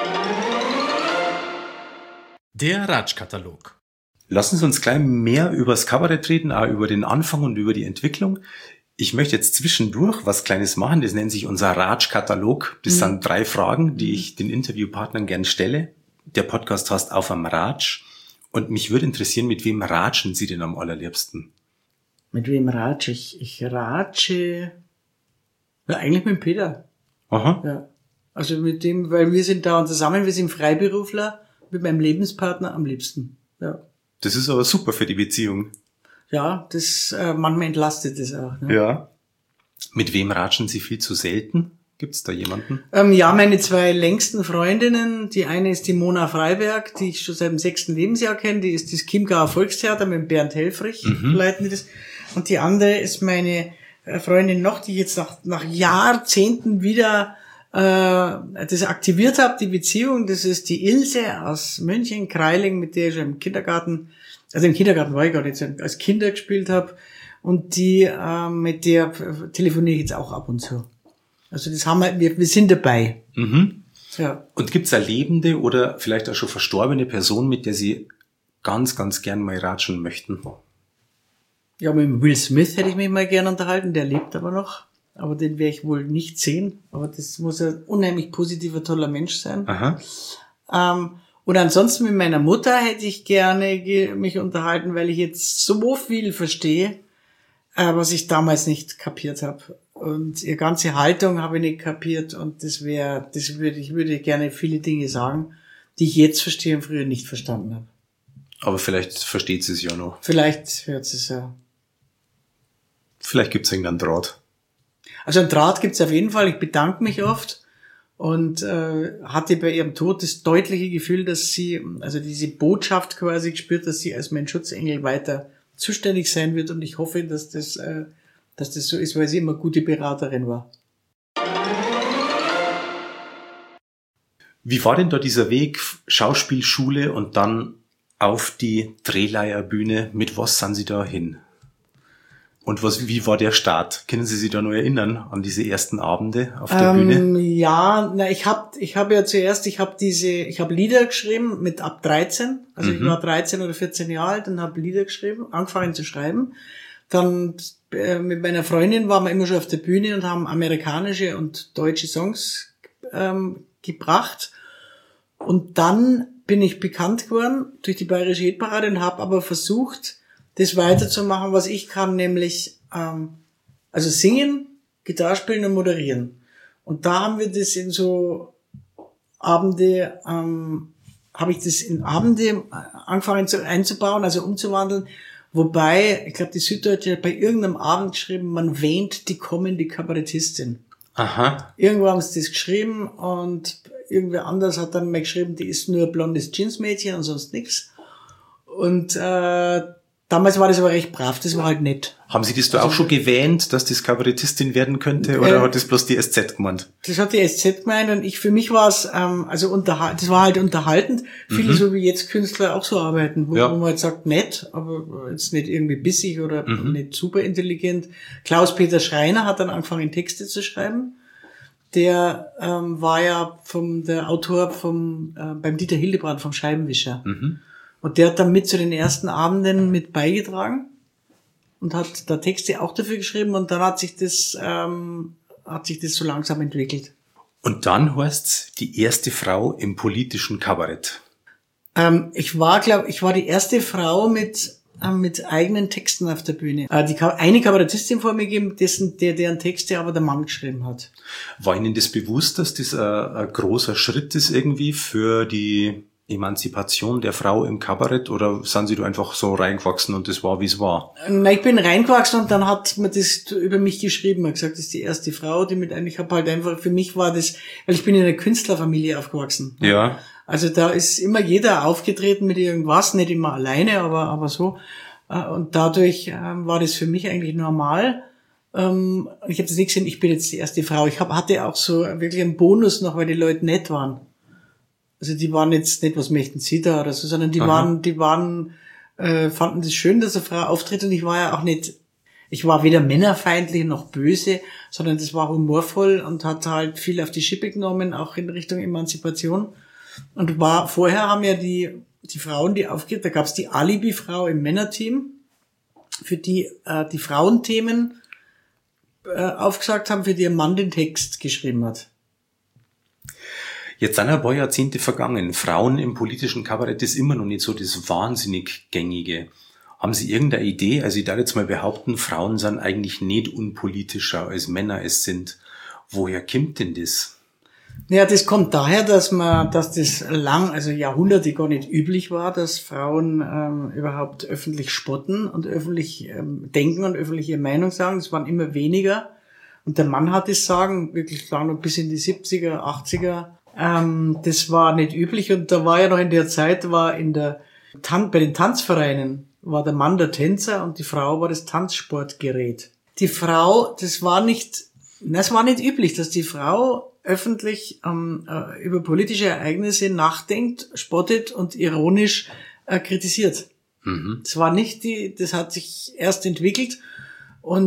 [SPEAKER 3] Der Ratschkatalog.
[SPEAKER 2] Lassen Sie uns gleich mehr über das Kabarett reden, auch über den Anfang und über die Entwicklung. Ich möchte jetzt zwischendurch was Kleines machen, das nennt sich unser Ratschkatalog. Das sind 3 Fragen, die ich den Interviewpartnern gern stelle. Der Podcast heißt Auf am Ratsch und mich würde interessieren, mit wem ratschen Sie denn am allerliebsten?
[SPEAKER 1] Mit wem ratsche ich? Ich ratsche... Ja, eigentlich mit dem Peter.
[SPEAKER 2] Aha.
[SPEAKER 1] Ja. Also mit dem, weil wir sind da und zusammen, wir sind Freiberufler, mit meinem Lebenspartner am liebsten. Ja.
[SPEAKER 2] Das ist aber super für die Beziehung.
[SPEAKER 1] Ja, das manchmal entlastet es auch. Ne?
[SPEAKER 2] Ja. Mit wem ratschen Sie viel zu selten? Gibt's da jemanden?
[SPEAKER 1] Ja, meine 2 längsten Freundinnen. Die eine ist die Mona Freiberg, die ich schon seit dem 6. Lebensjahr kenne. Die ist das Chiemgauer Volkstheater mit Bernd Helfrich, leiten die das. Und die andere ist meine Freundin noch, die jetzt nach Jahrzehnten wieder das aktiviert habe, die Beziehung. Das ist die Ilse aus München, Kreiling, mit der ich im Kindergarten war ich gar nicht, als Kinder gespielt habe. Und die, mit der telefoniere ich jetzt auch ab und zu. Also das haben wir sind dabei. Ja.
[SPEAKER 2] Und gibt's eine lebende oder vielleicht auch schon verstorbene Person, mit der Sie ganz, ganz gern mal ratschen möchten?
[SPEAKER 1] Ja, mit dem Will Smith hätte ich mich mal gern unterhalten, der lebt aber noch. Aber den werde ich wohl nicht sehen. Aber das muss ein unheimlich positiver, toller Mensch sein.
[SPEAKER 2] Aha.
[SPEAKER 1] Und ansonsten mit meiner Mutter hätte ich gerne mich unterhalten, weil ich jetzt so viel verstehe, was ich damals nicht kapiert habe. Und ihre ganze Haltung habe ich nicht kapiert. Und ich würde gerne viele Dinge sagen, die ich jetzt verstehe und früher nicht verstanden habe.
[SPEAKER 2] Aber vielleicht versteht sie es ja noch.
[SPEAKER 1] Vielleicht hört sie es ja.
[SPEAKER 2] Vielleicht gibt's irgendeinen Draht.
[SPEAKER 1] Also einen Draht gibt's auf jeden Fall. Ich bedanke mich oft und hatte bei ihrem Tod das deutliche Gefühl, dass sie, also diese Botschaft quasi gespürt, dass sie als mein Schutzengel weiter zuständig sein wird. Und ich hoffe, dass das so ist, weil sie immer gute Beraterin war.
[SPEAKER 2] Wie war denn da dieser Weg, Schauspielschule und dann auf die Drehleierbühne? Mit was sind Sie da hin? Und wie war der Start? Können Sie sich da noch erinnern an diese ersten Abende auf der Bühne?
[SPEAKER 1] Ja, ich habe Lieder geschrieben mit ab 13. Also ich war 13 oder 14 Jahre alt und habe Lieder geschrieben, angefangen zu schreiben. Dann mit meiner Freundin waren wir immer schon auf der Bühne und haben amerikanische und deutsche Songs gebracht. Und dann bin ich bekannt geworden durch die Bayerische Hitparade und habe aber versucht, das weiterzumachen, was ich kann, nämlich also singen, Gitarre spielen und moderieren. Und da haben wir das in so Abende, habe ich das in Abende angefangen einzubauen, also umzuwandeln. Wobei, ich glaube, die Süddeutsche hat bei irgendeinem Abend geschrieben, man wähnt die kommende Kabarettistin.
[SPEAKER 2] Aha.
[SPEAKER 1] Irgendwo haben sie das geschrieben und irgendwer anders hat dann mal geschrieben, die ist nur ein blondes Jeansmädchen und sonst nichts. Und damals war das aber recht brav, das war halt nett.
[SPEAKER 2] Haben Sie das da auch schon gewähnt, dass das Kabarettistin werden könnte, oder hat das bloß die SZ gemeint?
[SPEAKER 1] Das hat die SZ gemeint und für mich war es, das war halt unterhaltend. Viele so wie jetzt Künstler auch so arbeiten, wo man halt sagt, nett, aber jetzt nicht irgendwie bissig oder nicht super intelligent. Klaus-Peter Schreiner hat dann angefangen, Texte zu schreiben. Der war ja der Autor beim Dieter Hildebrand vom Scheibenwischer. Und der hat dann mit zu den ersten Abenden mit beigetragen und hat da Texte auch dafür geschrieben und dann hat sich das so langsam entwickelt.
[SPEAKER 2] Und dann heißt's die erste Frau im politischen Kabarett.
[SPEAKER 1] Ich war die erste Frau mit eigenen Texten auf der Bühne. Eine Kabarettistin vor mir gegeben, deren Texte aber der Mann geschrieben hat.
[SPEAKER 2] War Ihnen das bewusst, dass das ein großer Schritt ist irgendwie für die Emanzipation der Frau im Kabarett, oder sind Sie da einfach so reingewachsen und das war, wie es war?
[SPEAKER 1] Na, ich bin reingewachsen und dann hat man das über mich geschrieben. Man hat gesagt, das ist die erste Frau, ich habe halt einfach, für mich war das, weil ich bin in einer Künstlerfamilie aufgewachsen.
[SPEAKER 2] Ja.
[SPEAKER 1] Also da ist immer jeder aufgetreten mit irgendwas, nicht immer alleine, aber so. Und dadurch war das für mich eigentlich normal. Ich habe das nicht gesehen, ich bin jetzt die erste Frau. Ich hatte auch so wirklich einen Bonus noch, weil die Leute nett waren. Also die waren jetzt nicht, was möchten Sie da oder so, sondern die fanden das schön, dass eine Frau auftritt und ich war weder männerfeindlich noch böse, sondern das war humorvoll und hat halt viel auf die Schippe genommen, auch in Richtung Emanzipation. Und vorher haben ja die Frauen, die aufgeht, da gab's die Alibi-Frau im Männerteam, für die die Frauenthemen aufgesagt haben, für die ihr Mann den Text geschrieben hat.
[SPEAKER 2] Jetzt sind ein paar Jahrzehnte vergangen. Frauen im politischen Kabarett ist immer noch nicht so das wahnsinnig Gängige. Haben Sie irgendeine Idee? Also ich darf jetzt mal behaupten, Frauen sind eigentlich nicht unpolitischer als Männer es sind. Woher kommt denn das?
[SPEAKER 1] Ja, das kommt daher, dass das also Jahrhunderte gar nicht üblich war, dass Frauen überhaupt öffentlich spotten und öffentlich denken und öffentlich ihre Meinung sagen. Es waren immer weniger. Und der Mann hat das Sagen, wirklich lang bis in die 70er, 80er. Das war nicht üblich. Und da war ja noch in der Zeit, bei den Tanzvereinen war der Mann der Tänzer und die Frau war das Tanzsportgerät. Die Frau, das war nicht üblich, dass die Frau öffentlich über politische Ereignisse nachdenkt, spottet und ironisch kritisiert. Das war nicht das hat sich erst entwickelt und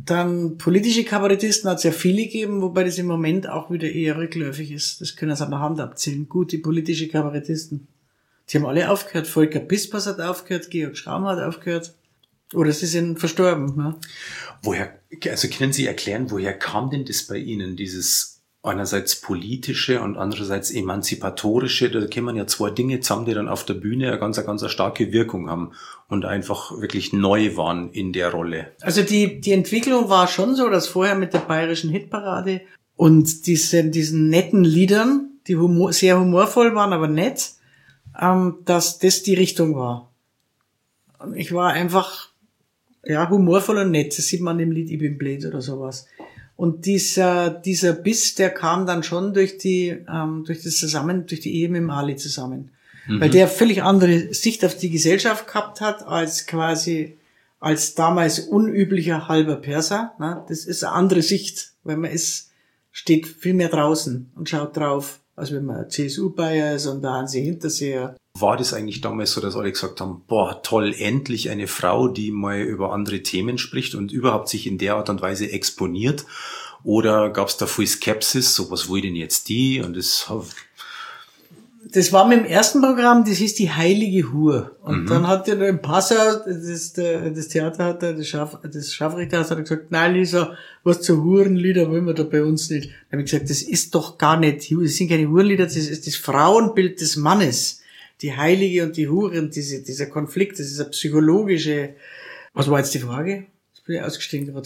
[SPEAKER 1] Dann politische Kabarettisten hat es ja viele gegeben, wobei das im Moment auch wieder eher rückläufig ist. Das können Sie an der Hand abzählen. Gute politische Kabarettisten. Die haben alle aufgehört. Volker Pispers hat aufgehört, Georg Schramm hat aufgehört. Oder sie sind verstorben. Ne?
[SPEAKER 2] Also können Sie erklären, woher kam denn das bei Ihnen, dieses einerseits politische und andererseits emanzipatorische? Da kommen ja zwei Dinge zusammen, die dann auf der Bühne eine ganz starke Wirkung haben und einfach wirklich neu waren in der Rolle.
[SPEAKER 1] Also die Entwicklung war schon so, dass vorher mit der bayerischen Hitparade und diesen netten Liedern, die sehr humorvoll waren, aber nett, dass das die Richtung war. Und ich war einfach, humorvoll und nett. Das sieht man im Lied Ich bin blöd oder sowas. Und dieser Biss, der kam dann schon durch die Ehe mit dem Ali zusammen. Weil der völlig andere Sicht auf die Gesellschaft gehabt hat, als damals unüblicher halber Perser. Ne? Das ist eine andere Sicht, weil steht viel mehr draußen und schaut drauf, als wenn man CSU-Bayer ist und da Hansi Hinterseher.
[SPEAKER 2] War das eigentlich damals so, dass alle gesagt haben, boah, toll, endlich eine Frau, die mal über andere Themen spricht und überhaupt sich in der Art und Weise exponiert? Oder gab es da viel Skepsis, so was will denn jetzt die? Und das
[SPEAKER 1] war mit dem ersten Programm, das hieß die Heilige Hur. Und dann hat der im Passau, das Theater hat das Scharfrichterhaus hat gesagt, nein Lisa, was zu Hurenlieder wollen wir da bei uns nicht. Da habe ich gesagt, das ist doch gar nicht, das sind keine Hurenlieder, das ist das Frauenbild des Mannes. Die Heilige und die Hure und dieser Konflikt, das ist eine psychologische. Was war jetzt die Frage? Jetzt bin ich ausgestiegen gerade.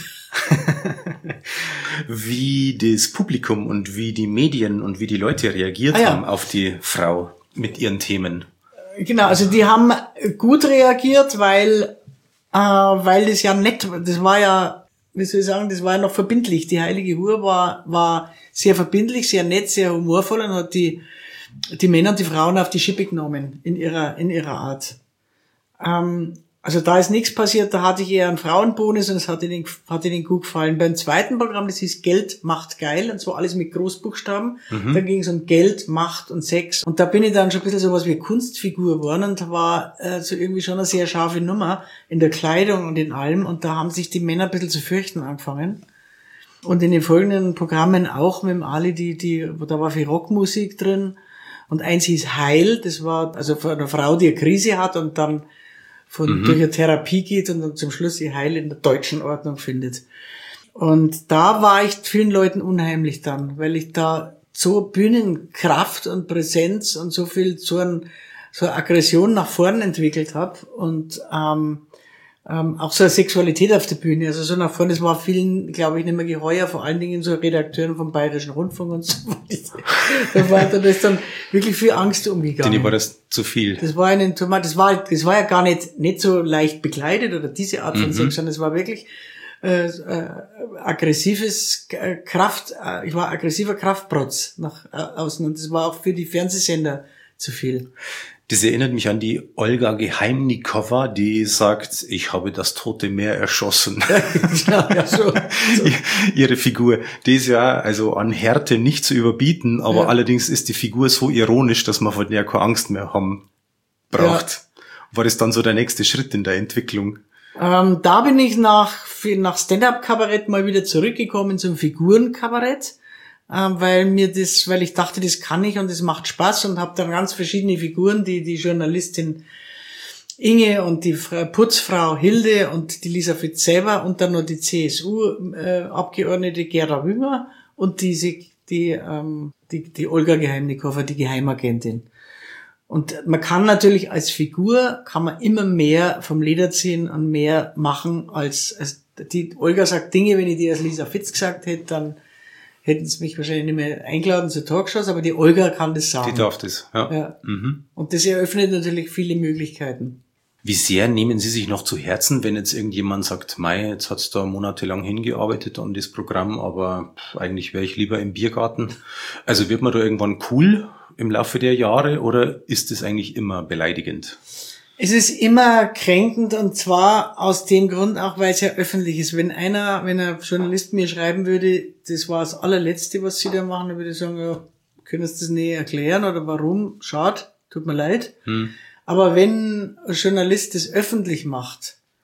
[SPEAKER 2] Wie das Publikum und wie die Medien und wie die Leute reagiert haben auf die Frau mit ihren Themen.
[SPEAKER 1] Genau, also die haben gut reagiert, weil das ja nett, das war ja, wie soll ich sagen, das war ja noch verbindlich. Die Heilige Hure war sehr verbindlich, sehr nett, sehr humorvoll und hat die Männer und die Frauen auf die Schippe genommen in ihrer Art. Also da ist nichts passiert, da hatte ich eher einen Frauenbonus und es hat ihnen gut gefallen. Beim zweiten Programm, das hieß Geld macht geil und so alles mit Großbuchstaben. Da ging es um Geld, Macht und Sex. Und da bin ich dann schon ein bisschen sowas wie Kunstfigur geworden und da war so irgendwie schon eine sehr scharfe Nummer in der Kleidung und in allem. Und da haben sich die Männer ein bisschen zu fürchten angefangen. Und in den folgenden Programmen auch mit dem Ali, da war viel Rockmusik drin. Und eins hieß Heil, das war also für eine Frau, die eine Krise hat und dann durch eine Therapie geht und dann zum Schluss ihr Heil in der deutschen Ordnung findet. Und da war ich vielen Leuten unheimlich dann, weil ich da so Bühnenkraft und Präsenz und so eine Aggression nach vorn entwickelt habe und auch so eine Sexualität auf der Bühne, also so nach vorne, das war vielen, glaube ich, nicht mehr geheuer, vor allen Dingen so Redakteuren vom Bayerischen Rundfunk und so. Da ist dann wirklich viel Angst umgegangen.
[SPEAKER 2] Denen war das zu viel.
[SPEAKER 1] Das war ja gar nicht so leicht bekleidet oder diese Art von Sex, sondern es war wirklich aggressives ich war aggressiver Kraftprotz nach außen und das war auch für die Fernsehsender zu viel.
[SPEAKER 2] Das erinnert mich an die Olga Geheimnikowa, die sagt, ich habe das Tote Meer erschossen.
[SPEAKER 1] Ja, so.
[SPEAKER 2] Ihre Figur, die ist ja also an Härte nicht zu überbieten, aber allerdings ist die Figur so ironisch, dass man von der keine Angst mehr haben braucht. Ja. War das dann so der nächste Schritt in der Entwicklung?
[SPEAKER 1] Da bin ich nach Stand-up-Kabarett mal wieder zurückgekommen zum Figurenkabarett. Weil ich dachte, das kann ich und das macht Spaß und habe dann ganz verschiedene Figuren, die Journalistin Inge und die Putzfrau Hilde und die Lisa Fitz selber und dann noch die CSU-Abgeordnete Gerda Wünger und die Olga Geheimnikowa, die Geheimagentin. Und man kann natürlich als Figur, kann man immer mehr vom Leder ziehen und mehr machen als die Olga sagt Dinge, wenn ich die als Lisa Fitz gesagt hätte, dann hätten sie mich wahrscheinlich nicht mehr eingeladen zu Talkshows, aber die Olga kann das sagen.
[SPEAKER 2] Die darf das, ja.
[SPEAKER 1] Und das eröffnet natürlich viele Möglichkeiten.
[SPEAKER 2] Wie sehr nehmen Sie sich noch zu Herzen, wenn jetzt irgendjemand sagt, Mei, jetzt hat's da monatelang hingearbeitet an das Programm, aber eigentlich wäre ich lieber im Biergarten. Also wird man da irgendwann cool im Laufe der Jahre oder ist es eigentlich immer beleidigend?
[SPEAKER 1] Es ist immer kränkend und zwar aus dem Grund auch, weil es ja öffentlich ist. Wenn ein Journalist mir schreiben würde, das war das allerletzte, was Sie da machen, dann würde ich sagen, ja, können Sie das näher erklären oder warum? Schade, tut mir leid. Aber wenn ein Journalist das öffentlich macht,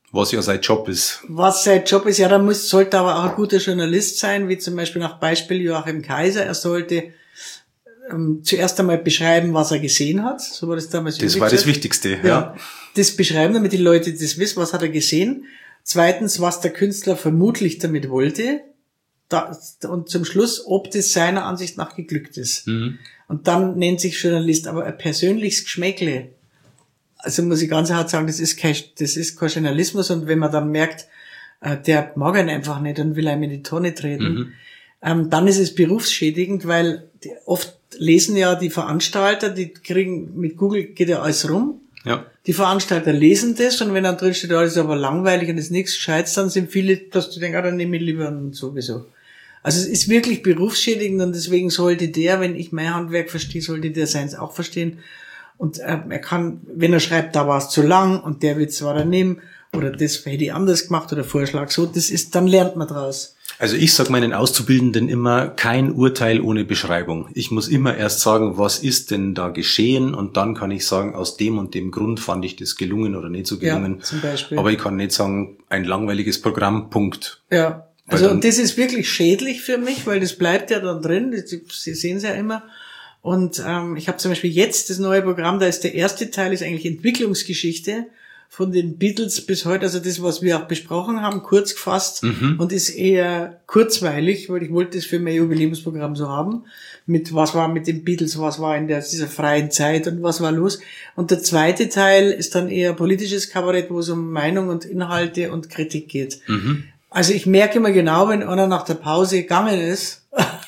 [SPEAKER 2] Was ja sein Job ist.
[SPEAKER 1] Was sein Job ist, ja, da sollte aber auch ein guter Journalist sein, wie zum Beispiel nach Beispiel Joachim Kaiser. Er sollte zuerst einmal beschreiben, was er gesehen hat. So war das damals.
[SPEAKER 2] Das war das Wichtigste, ja.
[SPEAKER 1] Das beschreiben, damit die Leute das wissen, was hat er gesehen. Zweitens, was der Künstler vermutlich damit wollte. Und zum Schluss, ob das seiner Ansicht nach geglückt ist. Mhm. Und dann nennt sich Journalist, aber ein persönliches Geschmäckle. Also muss ich ganz hart sagen, das ist kein Journalismus. Und wenn man dann merkt, der mag ihn einfach nicht und will einem in die Tonne treten, dann ist es berufsschädigend, weil oft lesen ja die Veranstalter, die kriegen, mit Google geht ja alles rum. Ja. Die Veranstalter lesen das und wenn dann drin steht, alles ist aber langweilig und ist nichts Gescheites, dann sind viele, dass du denkst, dann nehme ich lieber und sowieso. Also es ist wirklich berufsschädigend und deswegen sollte der, wenn ich mein Handwerk verstehe, sollte der seins auch verstehen. Und er kann, wenn er schreibt, da war es zu lang und der Witz war daneben oder das hätte ich anders gemacht oder Vorschlag so, das ist, dann lernt man draus.
[SPEAKER 2] Also ich sage meinen Auszubildenden immer, kein Urteil ohne Beschreibung. Ich muss immer erst sagen, was ist denn da geschehen und dann kann ich sagen, aus dem und dem Grund fand ich das gelungen oder nicht so gelungen.
[SPEAKER 1] Ja, zum Beispiel.
[SPEAKER 2] Aber ich kann nicht sagen, ein langweiliges Programm, Punkt.
[SPEAKER 1] Ja, also und das ist wirklich schädlich für mich, weil das bleibt ja dann drin, Sie sehen es ja immer. Und ich habe zum Beispiel jetzt das neue Programm, da ist der erste Teil, ist eigentlich Entwicklungsgeschichte von den Beatles bis heute, also das, was wir auch besprochen haben, kurz gefasst und ist eher kurzweilig, weil ich wollte das für mein Jubiläumsprogramm so haben, mit was war mit den Beatles, was war in dieser freien Zeit und was war los. Und der zweite Teil ist dann eher politisches Kabarett, wo es um Meinung und Inhalte und Kritik geht. Also ich merke immer genau, wenn einer nach der Pause gegangen ist,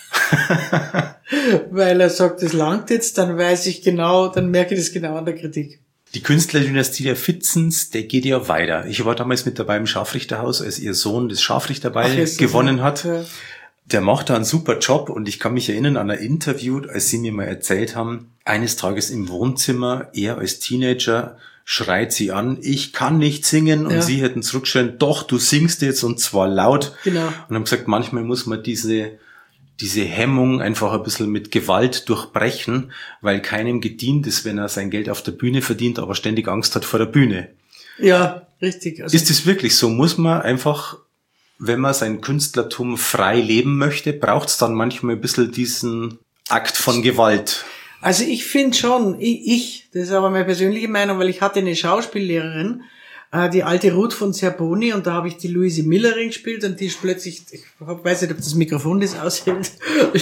[SPEAKER 1] weil er sagt, das langt jetzt, dann weiß ich genau, dann merke ich das genau an der Kritik.
[SPEAKER 2] Die Künstlerdynastie der Fitzens, der geht ja weiter. Ich war damals mit dabei im Scharfrichterhaus, als ihr Sohn das Scharfrichterball gewonnen hat. Ja. Der macht da einen super Job und ich kann mich erinnern an ein Interview, als sie mir mal erzählt haben, eines Tages im Wohnzimmer, er als Teenager schreit sie an, ich kann nicht singen und sie hätten zurückgeschrien, doch, du singst jetzt und zwar laut.
[SPEAKER 1] Genau.
[SPEAKER 2] Und haben gesagt, manchmal muss man diese Hemmung einfach ein bisschen mit Gewalt durchbrechen, weil keinem gedient ist, wenn er sein Geld auf der Bühne verdient, aber ständig Angst hat vor der Bühne.
[SPEAKER 1] Ja, richtig.
[SPEAKER 2] Also ist das wirklich so? Muss man einfach, wenn man sein Künstlertum frei leben möchte, braucht es dann manchmal ein bisschen diesen Akt von Gewalt?
[SPEAKER 1] Also ich finde schon, das ist aber meine persönliche Meinung, weil ich hatte eine Schauspiellehrerin, die alte Ruth von Zerboni, und da habe ich die Luise Millerin gespielt und die ist plötzlich, ich weiß nicht, ob das Mikrofon das aushält,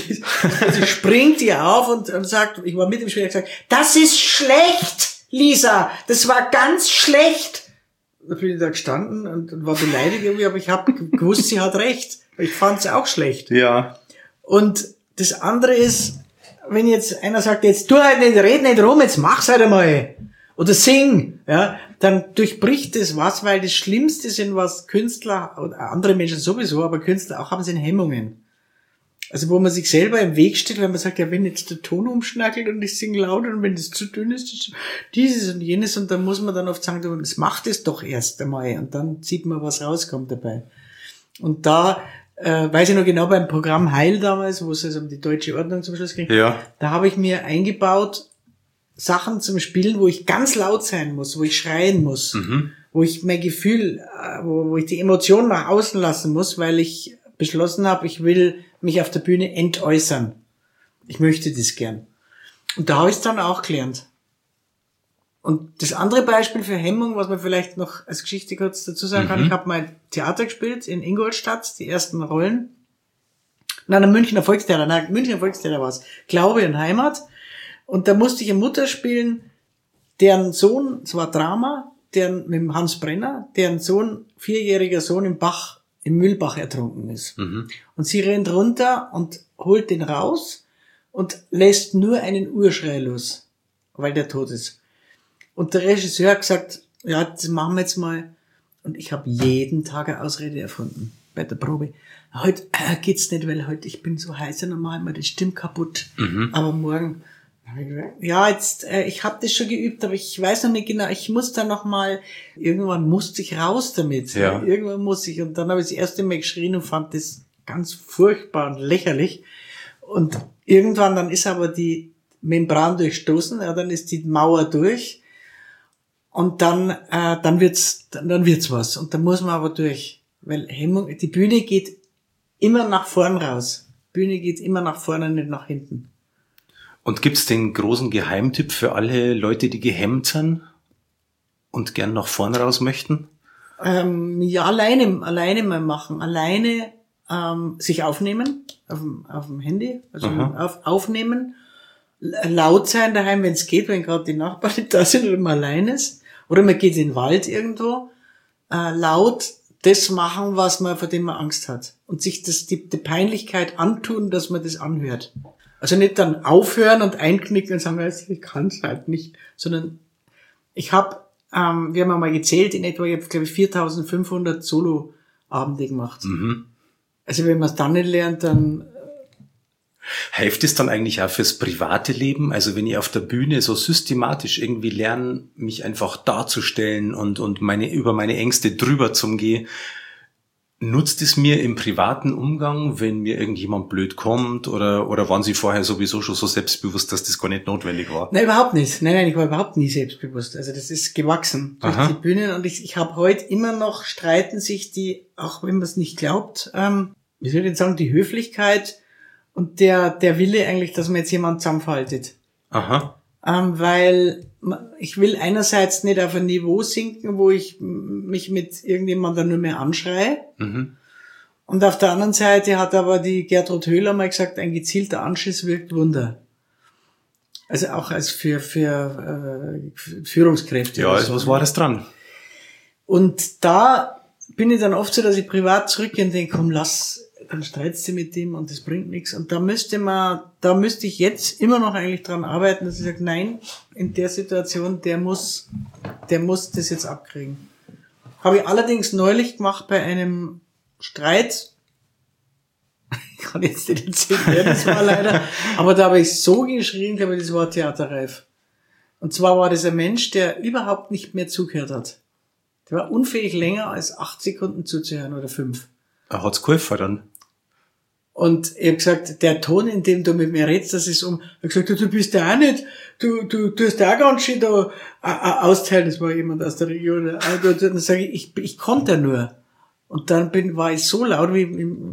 [SPEAKER 1] sie springt ihr auf und sagt, ich war mit im Spiel, und gesagt, das ist schlecht, Lisa, das war ganz schlecht. Da bin ich da gestanden und war beleidigt irgendwie, aber ich habe gewusst, sie hat recht. Ich fand es auch schlecht.
[SPEAKER 2] Ja.
[SPEAKER 1] Und das andere ist, wenn jetzt einer sagt, jetzt tu halt nicht, red nicht rum, jetzt mach's halt einmal. Oder sing, ja, dann durchbricht das was, weil das Schlimmste sind, was Künstler, oder andere Menschen sowieso, aber Künstler auch haben, sind Hemmungen. Also wo man sich selber im Weg steht, wenn man sagt, ja, wenn jetzt der Ton umschnackelt und ich singe laut und wenn das zu dünn ist, dieses und jenes, und dann muss man dann oft sagen, das macht es doch erst einmal und dann sieht man, was rauskommt dabei. Und da weiß ich noch genau, beim Programm Heil damals, wo es also um die deutsche Ordnung zum Schluss ging, da habe ich mir eingebaut, Sachen zum Spielen, wo ich ganz laut sein muss, wo ich schreien muss, wo ich mein Gefühl, wo ich die Emotion nach außen lassen muss, weil ich beschlossen habe, ich will mich auf der Bühne entäußern. Ich möchte das gern. Und da habe ich es dann auch gelernt. Und das andere Beispiel für Hemmung, was man vielleicht noch als Geschichte kurz dazu sagen kann, ich habe mal Theater gespielt in Ingolstadt, die ersten Rollen. Münchner Volkstheater war es. Glaube und Heimat. Und da musste ich eine Mutter spielen, deren Sohn, es war Drama, mit dem Hans Brenner, deren Sohn, 4-jähriger Sohn im Mühlbach ertrunken ist. Und sie rennt runter und holt den raus und lässt nur einen Urschrei los, weil der tot ist. Und der Regisseur hat gesagt, ja, das machen wir jetzt mal. Und ich habe jeden Tag eine Ausrede erfunden bei der Probe. Heute geht's nicht, weil heute ich bin so heiß, normal mal die Stimme kaputt. Aber morgen, ja, jetzt, ich habe das schon geübt, aber ich weiß noch nicht genau, ich muss da noch mal, irgendwann musste ich raus damit. Ja. Irgendwann muss ich. Und dann habe ich das erste Mal geschrien und fand das ganz furchtbar und lächerlich. Und irgendwann, dann ist aber die Membran durchstoßen, ja, dann ist die Mauer durch. Und dann wird's was. Und da muss man aber durch. Weil Hemmung, die Bühne geht immer nach vorn raus. Bühne geht immer nach vorne, nicht nach hinten.
[SPEAKER 2] Und gibt's den großen Geheimtipp für alle Leute, die gehemmt sind und gern nach vorn raus möchten?
[SPEAKER 1] Ja, alleine mal machen. Alleine sich aufnehmen auf dem Handy, also aufnehmen. Laut sein daheim, wenn es geht, wenn gerade die Nachbarn nicht da sind oder man allein ist. Oder man geht in den Wald irgendwo. Laut das machen, vor dem man Angst hat. Und sich die Peinlichkeit antun, dass man das anhört. Also nicht dann aufhören und einknicken und sagen, ich kann es halt nicht. Sondern wir haben mal gezählt, in etwa, ich habe, glaube ich, 4.500 Solo-Abende gemacht. Mhm. Also wenn man es dann nicht lernt, dann...
[SPEAKER 2] Hilft es dann eigentlich auch fürs private Leben? Also wenn ich auf der Bühne so systematisch irgendwie lerne, mich einfach darzustellen und über meine Ängste drüber zum Gehen, nutzt es mir im privaten Umgang, wenn mir irgendjemand blöd kommt oder waren Sie vorher sowieso schon so selbstbewusst, dass das gar nicht notwendig war?
[SPEAKER 1] Nein, überhaupt nicht. Nein, ich war überhaupt nie selbstbewusst. Also das ist gewachsen durch die Bühne und ich habe heute immer noch, streiten sich die, auch wenn man es nicht glaubt, wie soll ich denn sagen, die Höflichkeit und der Wille eigentlich, dass man jetzt jemand zusammenfaltet.
[SPEAKER 2] Aha.
[SPEAKER 1] Weil ich will einerseits nicht auf ein Niveau sinken, wo ich mich mit irgendjemandem nur mehr anschreie. Mhm. Und auf der anderen Seite hat aber die Gertrud Höhler mal gesagt, ein gezielter Anschiss wirkt Wunder. Also auch als für Führungskräfte.
[SPEAKER 2] Ja, also was war das dran?
[SPEAKER 1] Und da bin ich dann oft so, dass ich privat zurückgehe und denke, komm, dann streitst du mit dem und das bringt nichts. Und da müsste ich jetzt immer noch eigentlich dran arbeiten, dass ich sage, nein, in der Situation, der muss das jetzt abkriegen. Habe ich allerdings neulich gemacht bei einem Streit. Ich kann jetzt nicht erzählen, wer das war leider. Aber da habe ich so geschrien, glaube ich, das war theaterreif. Und zwar war das ein Mensch, der überhaupt nicht mehr zugehört hat. Der war unfähig, länger als 8 Sekunden zuzuhören oder 5.
[SPEAKER 2] Er hat's geholfen dann.
[SPEAKER 1] Und ich habe gesagt, der Ton, in dem du mit mir redest, das ist er hat gesagt, du bist ja auch nicht, du hast ja auch ganz schön da austeilen, das war jemand aus der Region. Dann sage ich konnte nur. Und dann war ich so laut, wie im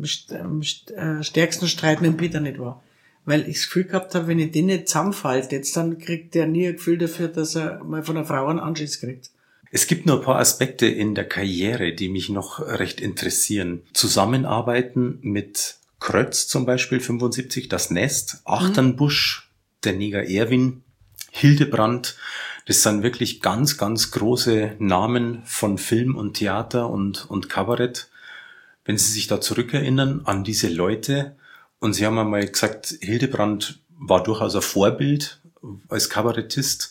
[SPEAKER 1] stärksten Streit mit dem Peter nicht war. Weil ich das Gefühl gehabt habe, wenn ich den nicht zusammenfalte, jetzt dann kriegt der nie ein Gefühl dafür, dass er mal von einer Frau einen Anschiss kriegt.
[SPEAKER 2] Es gibt nur ein paar Aspekte in der Karriere, die mich noch recht interessieren. Zusammenarbeiten mit Krötz zum Beispiel, 75, das Nest, Achternbusch, der Neger Erwin, Hildebrand. Das sind wirklich ganz, ganz große Namen von Film und Theater und Kabarett. Wenn Sie sich da zurückerinnern an diese Leute, und Sie haben einmal gesagt, Hildebrand war durchaus ein Vorbild als Kabarettist.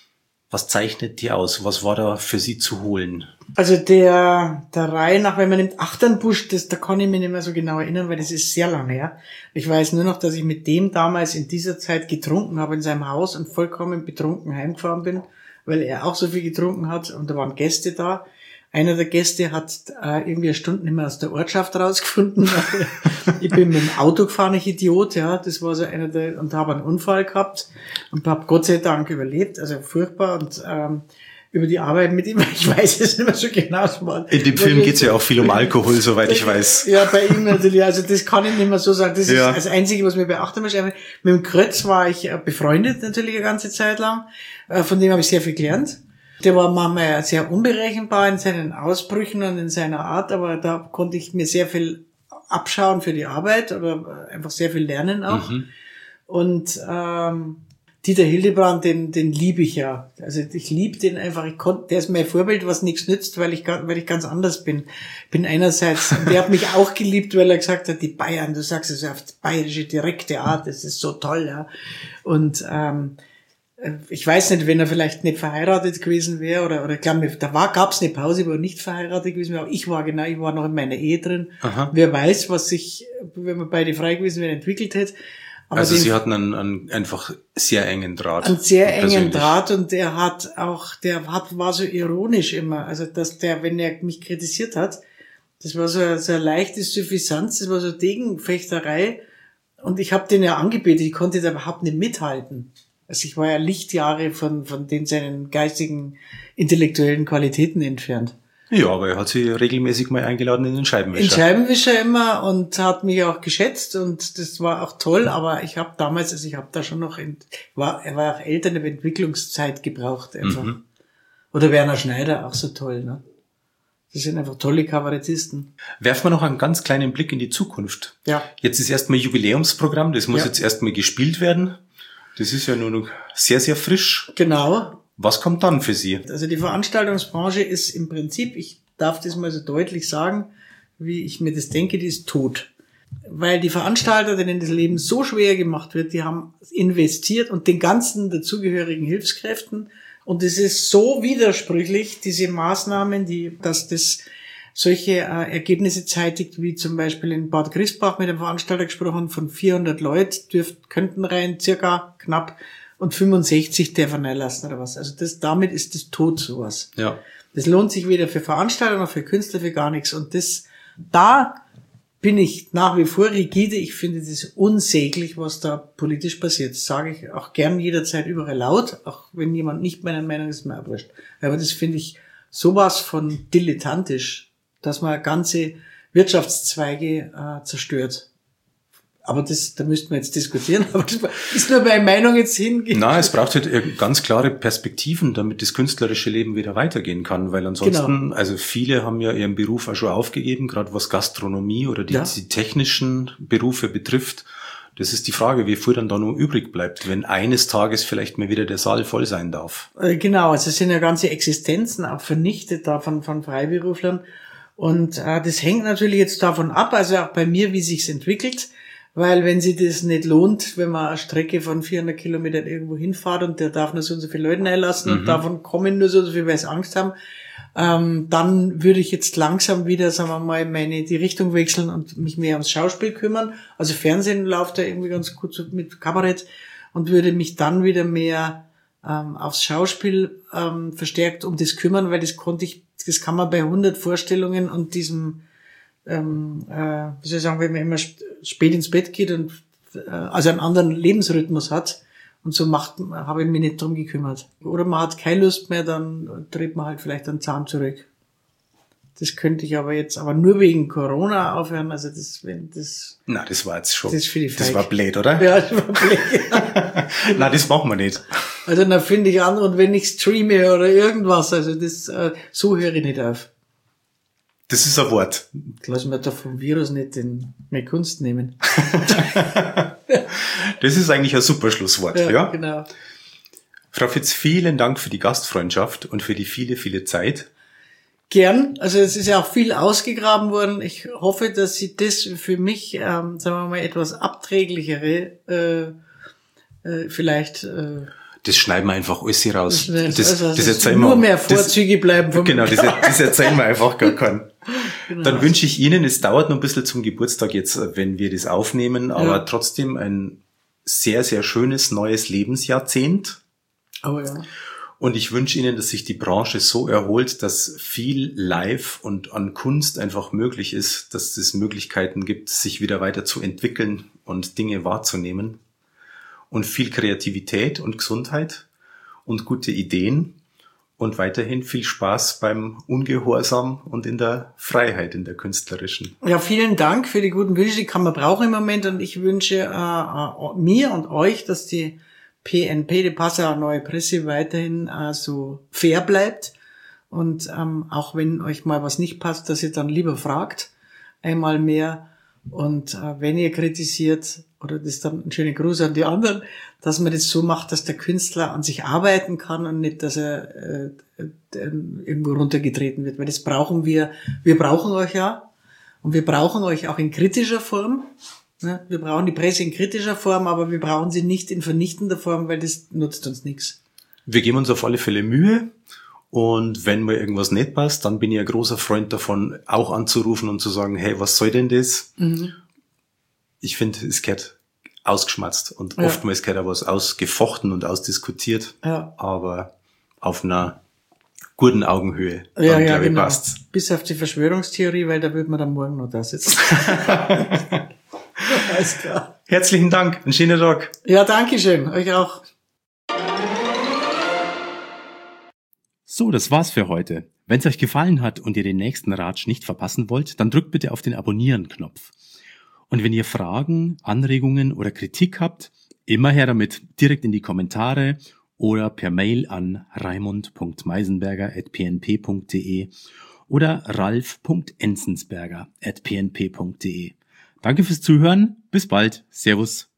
[SPEAKER 2] Was zeichnet die aus? Was war da für Sie zu holen?
[SPEAKER 1] Also der Reihe nach, wenn man nimmt Achternbusch, da kann ich mich nicht mehr so genau erinnern, weil das ist sehr lange her. Ich weiß nur noch, dass ich mit dem damals in dieser Zeit getrunken habe in seinem Haus und vollkommen betrunken heimgefahren bin, weil er auch so viel getrunken hat und da waren Gäste da. Einer der Gäste hat irgendwie eine Stunde nicht mehr aus der Ortschaft rausgefunden. Ich bin mit dem Auto gefahren, ich Idiot, ja. Das war so und habe einen Unfall gehabt und habe Gott sei Dank überlebt, also furchtbar. Und über die Arbeit mit ihm, ich weiß es nicht mehr so genau.
[SPEAKER 2] In dem Film geht's ja auch viel um Alkohol, soweit ich weiß.
[SPEAKER 1] Ja, bei ihm natürlich, also das kann ich nicht mehr so sagen. Das ist das Einzige, was mir beachten muss. Mit dem Krötz war ich befreundet natürlich eine ganze Zeit lang. Von dem habe ich sehr viel gelernt. Der war manchmal sehr unberechenbar in seinen Ausbrüchen und in seiner Art, aber da konnte ich mir sehr viel abschauen für die Arbeit oder einfach sehr viel lernen auch. Mhm. Und Dieter Hildebrand, den liebe ich ja. Also ich liebe den einfach. Der ist mein Vorbild, was nichts nützt, weil ich ganz anders bin. Bin einerseits, der hat mich auch geliebt, weil er gesagt hat, die Bayern, du sagst es auf bayerische direkte Art, das ist so toll, ja. Und ich weiß nicht, wenn er vielleicht nicht verheiratet gewesen wäre oder ich glaube, gab's eine Pause, wo er nicht verheiratet gewesen wäre, aber ich war noch in meiner Ehe drin. Aha. Wer weiß, was sich, wenn wir beide frei gewesen wären, entwickelt hätte.
[SPEAKER 2] Aber also Sie hatten einen einfach sehr engen Draht.
[SPEAKER 1] Einen sehr engen Draht und war so ironisch immer. Also, dass wenn er mich kritisiert hat, das war so eine leichte Suffisanz, das war so Degenfechterei und ich habe den ja angebetet, ich konnte da überhaupt nicht mithalten. Also ich war ja Lichtjahre von den seinen geistigen, intellektuellen Qualitäten entfernt.
[SPEAKER 2] Ja, aber er hat sie regelmäßig mal eingeladen in den Scheibenwischer.
[SPEAKER 1] In Scheibenwischer immer und hat mich auch geschätzt und das war auch toll, aber ich habe damals, also ich habe da schon noch, er war auch Eltern der Entwicklungszeit gebraucht einfach. Mhm. Oder Werner Schneider, auch so toll, ne? Das sind einfach tolle Kabarettisten.
[SPEAKER 2] Werfen wir noch einen ganz kleinen Blick in die Zukunft.
[SPEAKER 1] Ja.
[SPEAKER 2] Jetzt ist erstmal Jubiläumsprogramm, das muss jetzt erstmal gespielt werden. Das ist ja nur noch sehr, sehr frisch.
[SPEAKER 1] Genau.
[SPEAKER 2] Was kommt dann für Sie?
[SPEAKER 1] Also die Veranstaltungsbranche ist im Prinzip, ich darf das mal so deutlich sagen, wie ich mir das denke, die ist tot. Weil die Veranstalter, denen das Leben so schwer gemacht wird, die haben investiert und den ganzen dazugehörigen Hilfskräften. Und es ist so widersprüchlich, diese Maßnahmen, dass das solche Ergebnisse zeitigt, wie zum Beispiel in Bad Griesbach mit dem Veranstalter gesprochen, von 400 Leuten könnten rein, circa knapp, und 65 dürfen reinlassen oder was. Also damit ist das tot, sowas.
[SPEAKER 2] Ja.
[SPEAKER 1] Das lohnt sich weder für Veranstalter noch für Künstler, für gar nichts. Und da bin ich nach wie vor rigide. Ich finde das unsäglich, was da politisch passiert. Das sage ich auch gern jederzeit überall laut, auch wenn jemand nicht meiner Meinung ist, mir abwurscht. Aber das finde ich sowas von dilettantisch, dass man ganze Wirtschaftszweige zerstört. Aber da müssten wir jetzt diskutieren, aber das ist nur meine Meinung jetzt hingehen.
[SPEAKER 2] Na, es braucht halt ganz klare Perspektiven, damit das künstlerische Leben wieder weitergehen kann, weil ansonsten, also viele haben ja ihren Beruf auch schon aufgegeben, gerade was Gastronomie oder die technischen Berufe betrifft. Das ist die Frage, wie viel dann da nur übrig bleibt, wenn eines Tages vielleicht mal wieder der Saal voll sein darf.
[SPEAKER 1] Genau, also es sind ja ganze Existenzen auch vernichtet da von Freiberuflern. Und das hängt natürlich jetzt davon ab, also auch bei mir, wie sich's entwickelt. Weil wenn sie das nicht lohnt, wenn man eine Strecke von 400 Kilometern irgendwo hinfährt und der darf nur so und so viele Leute einlassen und davon kommen nur so und so viele, weil sie Angst haben, dann würde ich jetzt langsam wieder, sagen wir mal, die Richtung wechseln und mich mehr ums Schauspiel kümmern. Also Fernsehen läuft da irgendwie ganz gut so mit Kabarett und würde mich dann wieder mehr aufs Schauspiel verstärkt um das kümmern, weil das kann man bei 100 Vorstellungen und diesem wie soll ich sagen, wenn man immer spät ins Bett geht und also einen anderen Lebensrhythmus hat und so habe ich mich nicht drum gekümmert. Oder man hat keine Lust mehr, dann dreht man halt vielleicht einen Zahn zurück. Das könnte ich aber jetzt, aber nur wegen Corona aufhören, also
[SPEAKER 2] Na, das war jetzt schon,
[SPEAKER 1] das ist für die Feig.
[SPEAKER 2] Das war blöd, oder?
[SPEAKER 1] Ja, das war blöd.
[SPEAKER 2] Na, das machen wir nicht.
[SPEAKER 1] Also dann finde ich andere, und wenn ich streame oder irgendwas, also so höre ich nicht auf.
[SPEAKER 2] Das ist ein Wort.
[SPEAKER 1] Lass mir da vom Virus nicht meine Kunst nehmen.
[SPEAKER 2] Das ist eigentlich ein super Schlusswort, ja?
[SPEAKER 1] Genau.
[SPEAKER 2] Frau Fitz, vielen Dank für die Gastfreundschaft und für die viele, viele Zeit.
[SPEAKER 1] Gern. Also es ist ja auch viel ausgegraben worden. Ich hoffe, dass Sie das für mich, sagen wir mal, etwas abträglichere vielleicht
[SPEAKER 2] das schneiden wir einfach alles hier raus.
[SPEAKER 1] Das
[SPEAKER 2] erzählen
[SPEAKER 1] nur
[SPEAKER 2] wir,
[SPEAKER 1] mehr Vorzüge bleiben vom
[SPEAKER 2] Genau, das erzählen wir einfach gar keinen. Genau. Dann wünsche ich Ihnen, es dauert noch ein bisschen zum Geburtstag jetzt, wenn wir das aufnehmen, aber trotzdem ein sehr, sehr schönes neues Lebensjahrzehnt.
[SPEAKER 1] Oh ja.
[SPEAKER 2] Und ich wünsche Ihnen, dass sich die Branche so erholt, dass viel live und an Kunst einfach möglich ist, dass es Möglichkeiten gibt, sich wieder weiter zu entwickeln und Dinge wahrzunehmen. Und viel Kreativität und Gesundheit und gute Ideen und weiterhin viel Spaß beim Ungehorsam und in der Freiheit, in der künstlerischen.
[SPEAKER 1] Ja, vielen Dank für die guten Wünsche, die kann man brauchen im Moment, und ich wünsche mir und euch, dass die PNP, die Passauer Neue Presse, weiterhin so fair bleibt und auch wenn euch mal was nicht passt, dass ihr dann lieber fragt, einmal mehr. Und wenn ihr kritisiert, oder das ist dann ein schöner Gruß an die anderen, dass man das so macht, dass der Künstler an sich arbeiten kann und nicht, dass er irgendwo runtergetreten wird. Weil das brauchen wir. Wir brauchen euch ja. Und wir brauchen euch auch in kritischer Form. Wir brauchen die Presse in kritischer Form, aber wir brauchen sie nicht in vernichtender Form, weil das nutzt uns nichts. Wir
[SPEAKER 2] geben uns auf alle Fälle Mühe. Und wenn mir irgendwas nicht passt, dann bin ich ein großer Freund davon, auch anzurufen und zu sagen, hey, was soll denn das? Mhm. Ich finde, es gehört ausgeschmatzt und oftmals gehört auch was ausgefochten und ausdiskutiert, aber auf einer guten Augenhöhe. Dann, glaube ich, passt's.
[SPEAKER 1] Bis auf die Verschwörungstheorie, weil da wird man dann morgen noch da sitzen.
[SPEAKER 2] Alles klar. Herzlichen Dank, einen schönen Tag.
[SPEAKER 1] Ja, danke schön, euch auch.
[SPEAKER 3] So, das war's für heute. Wenn es euch gefallen hat und ihr den nächsten Ratsch nicht verpassen wollt, dann drückt bitte auf den Abonnieren-Knopf. Und wenn ihr Fragen, Anregungen oder Kritik habt, immer her damit, direkt in die Kommentare oder per Mail an raimund.meisenberger@pnp.de oder ralf.enzensberger@pnp.de. Danke fürs Zuhören, bis bald, Servus.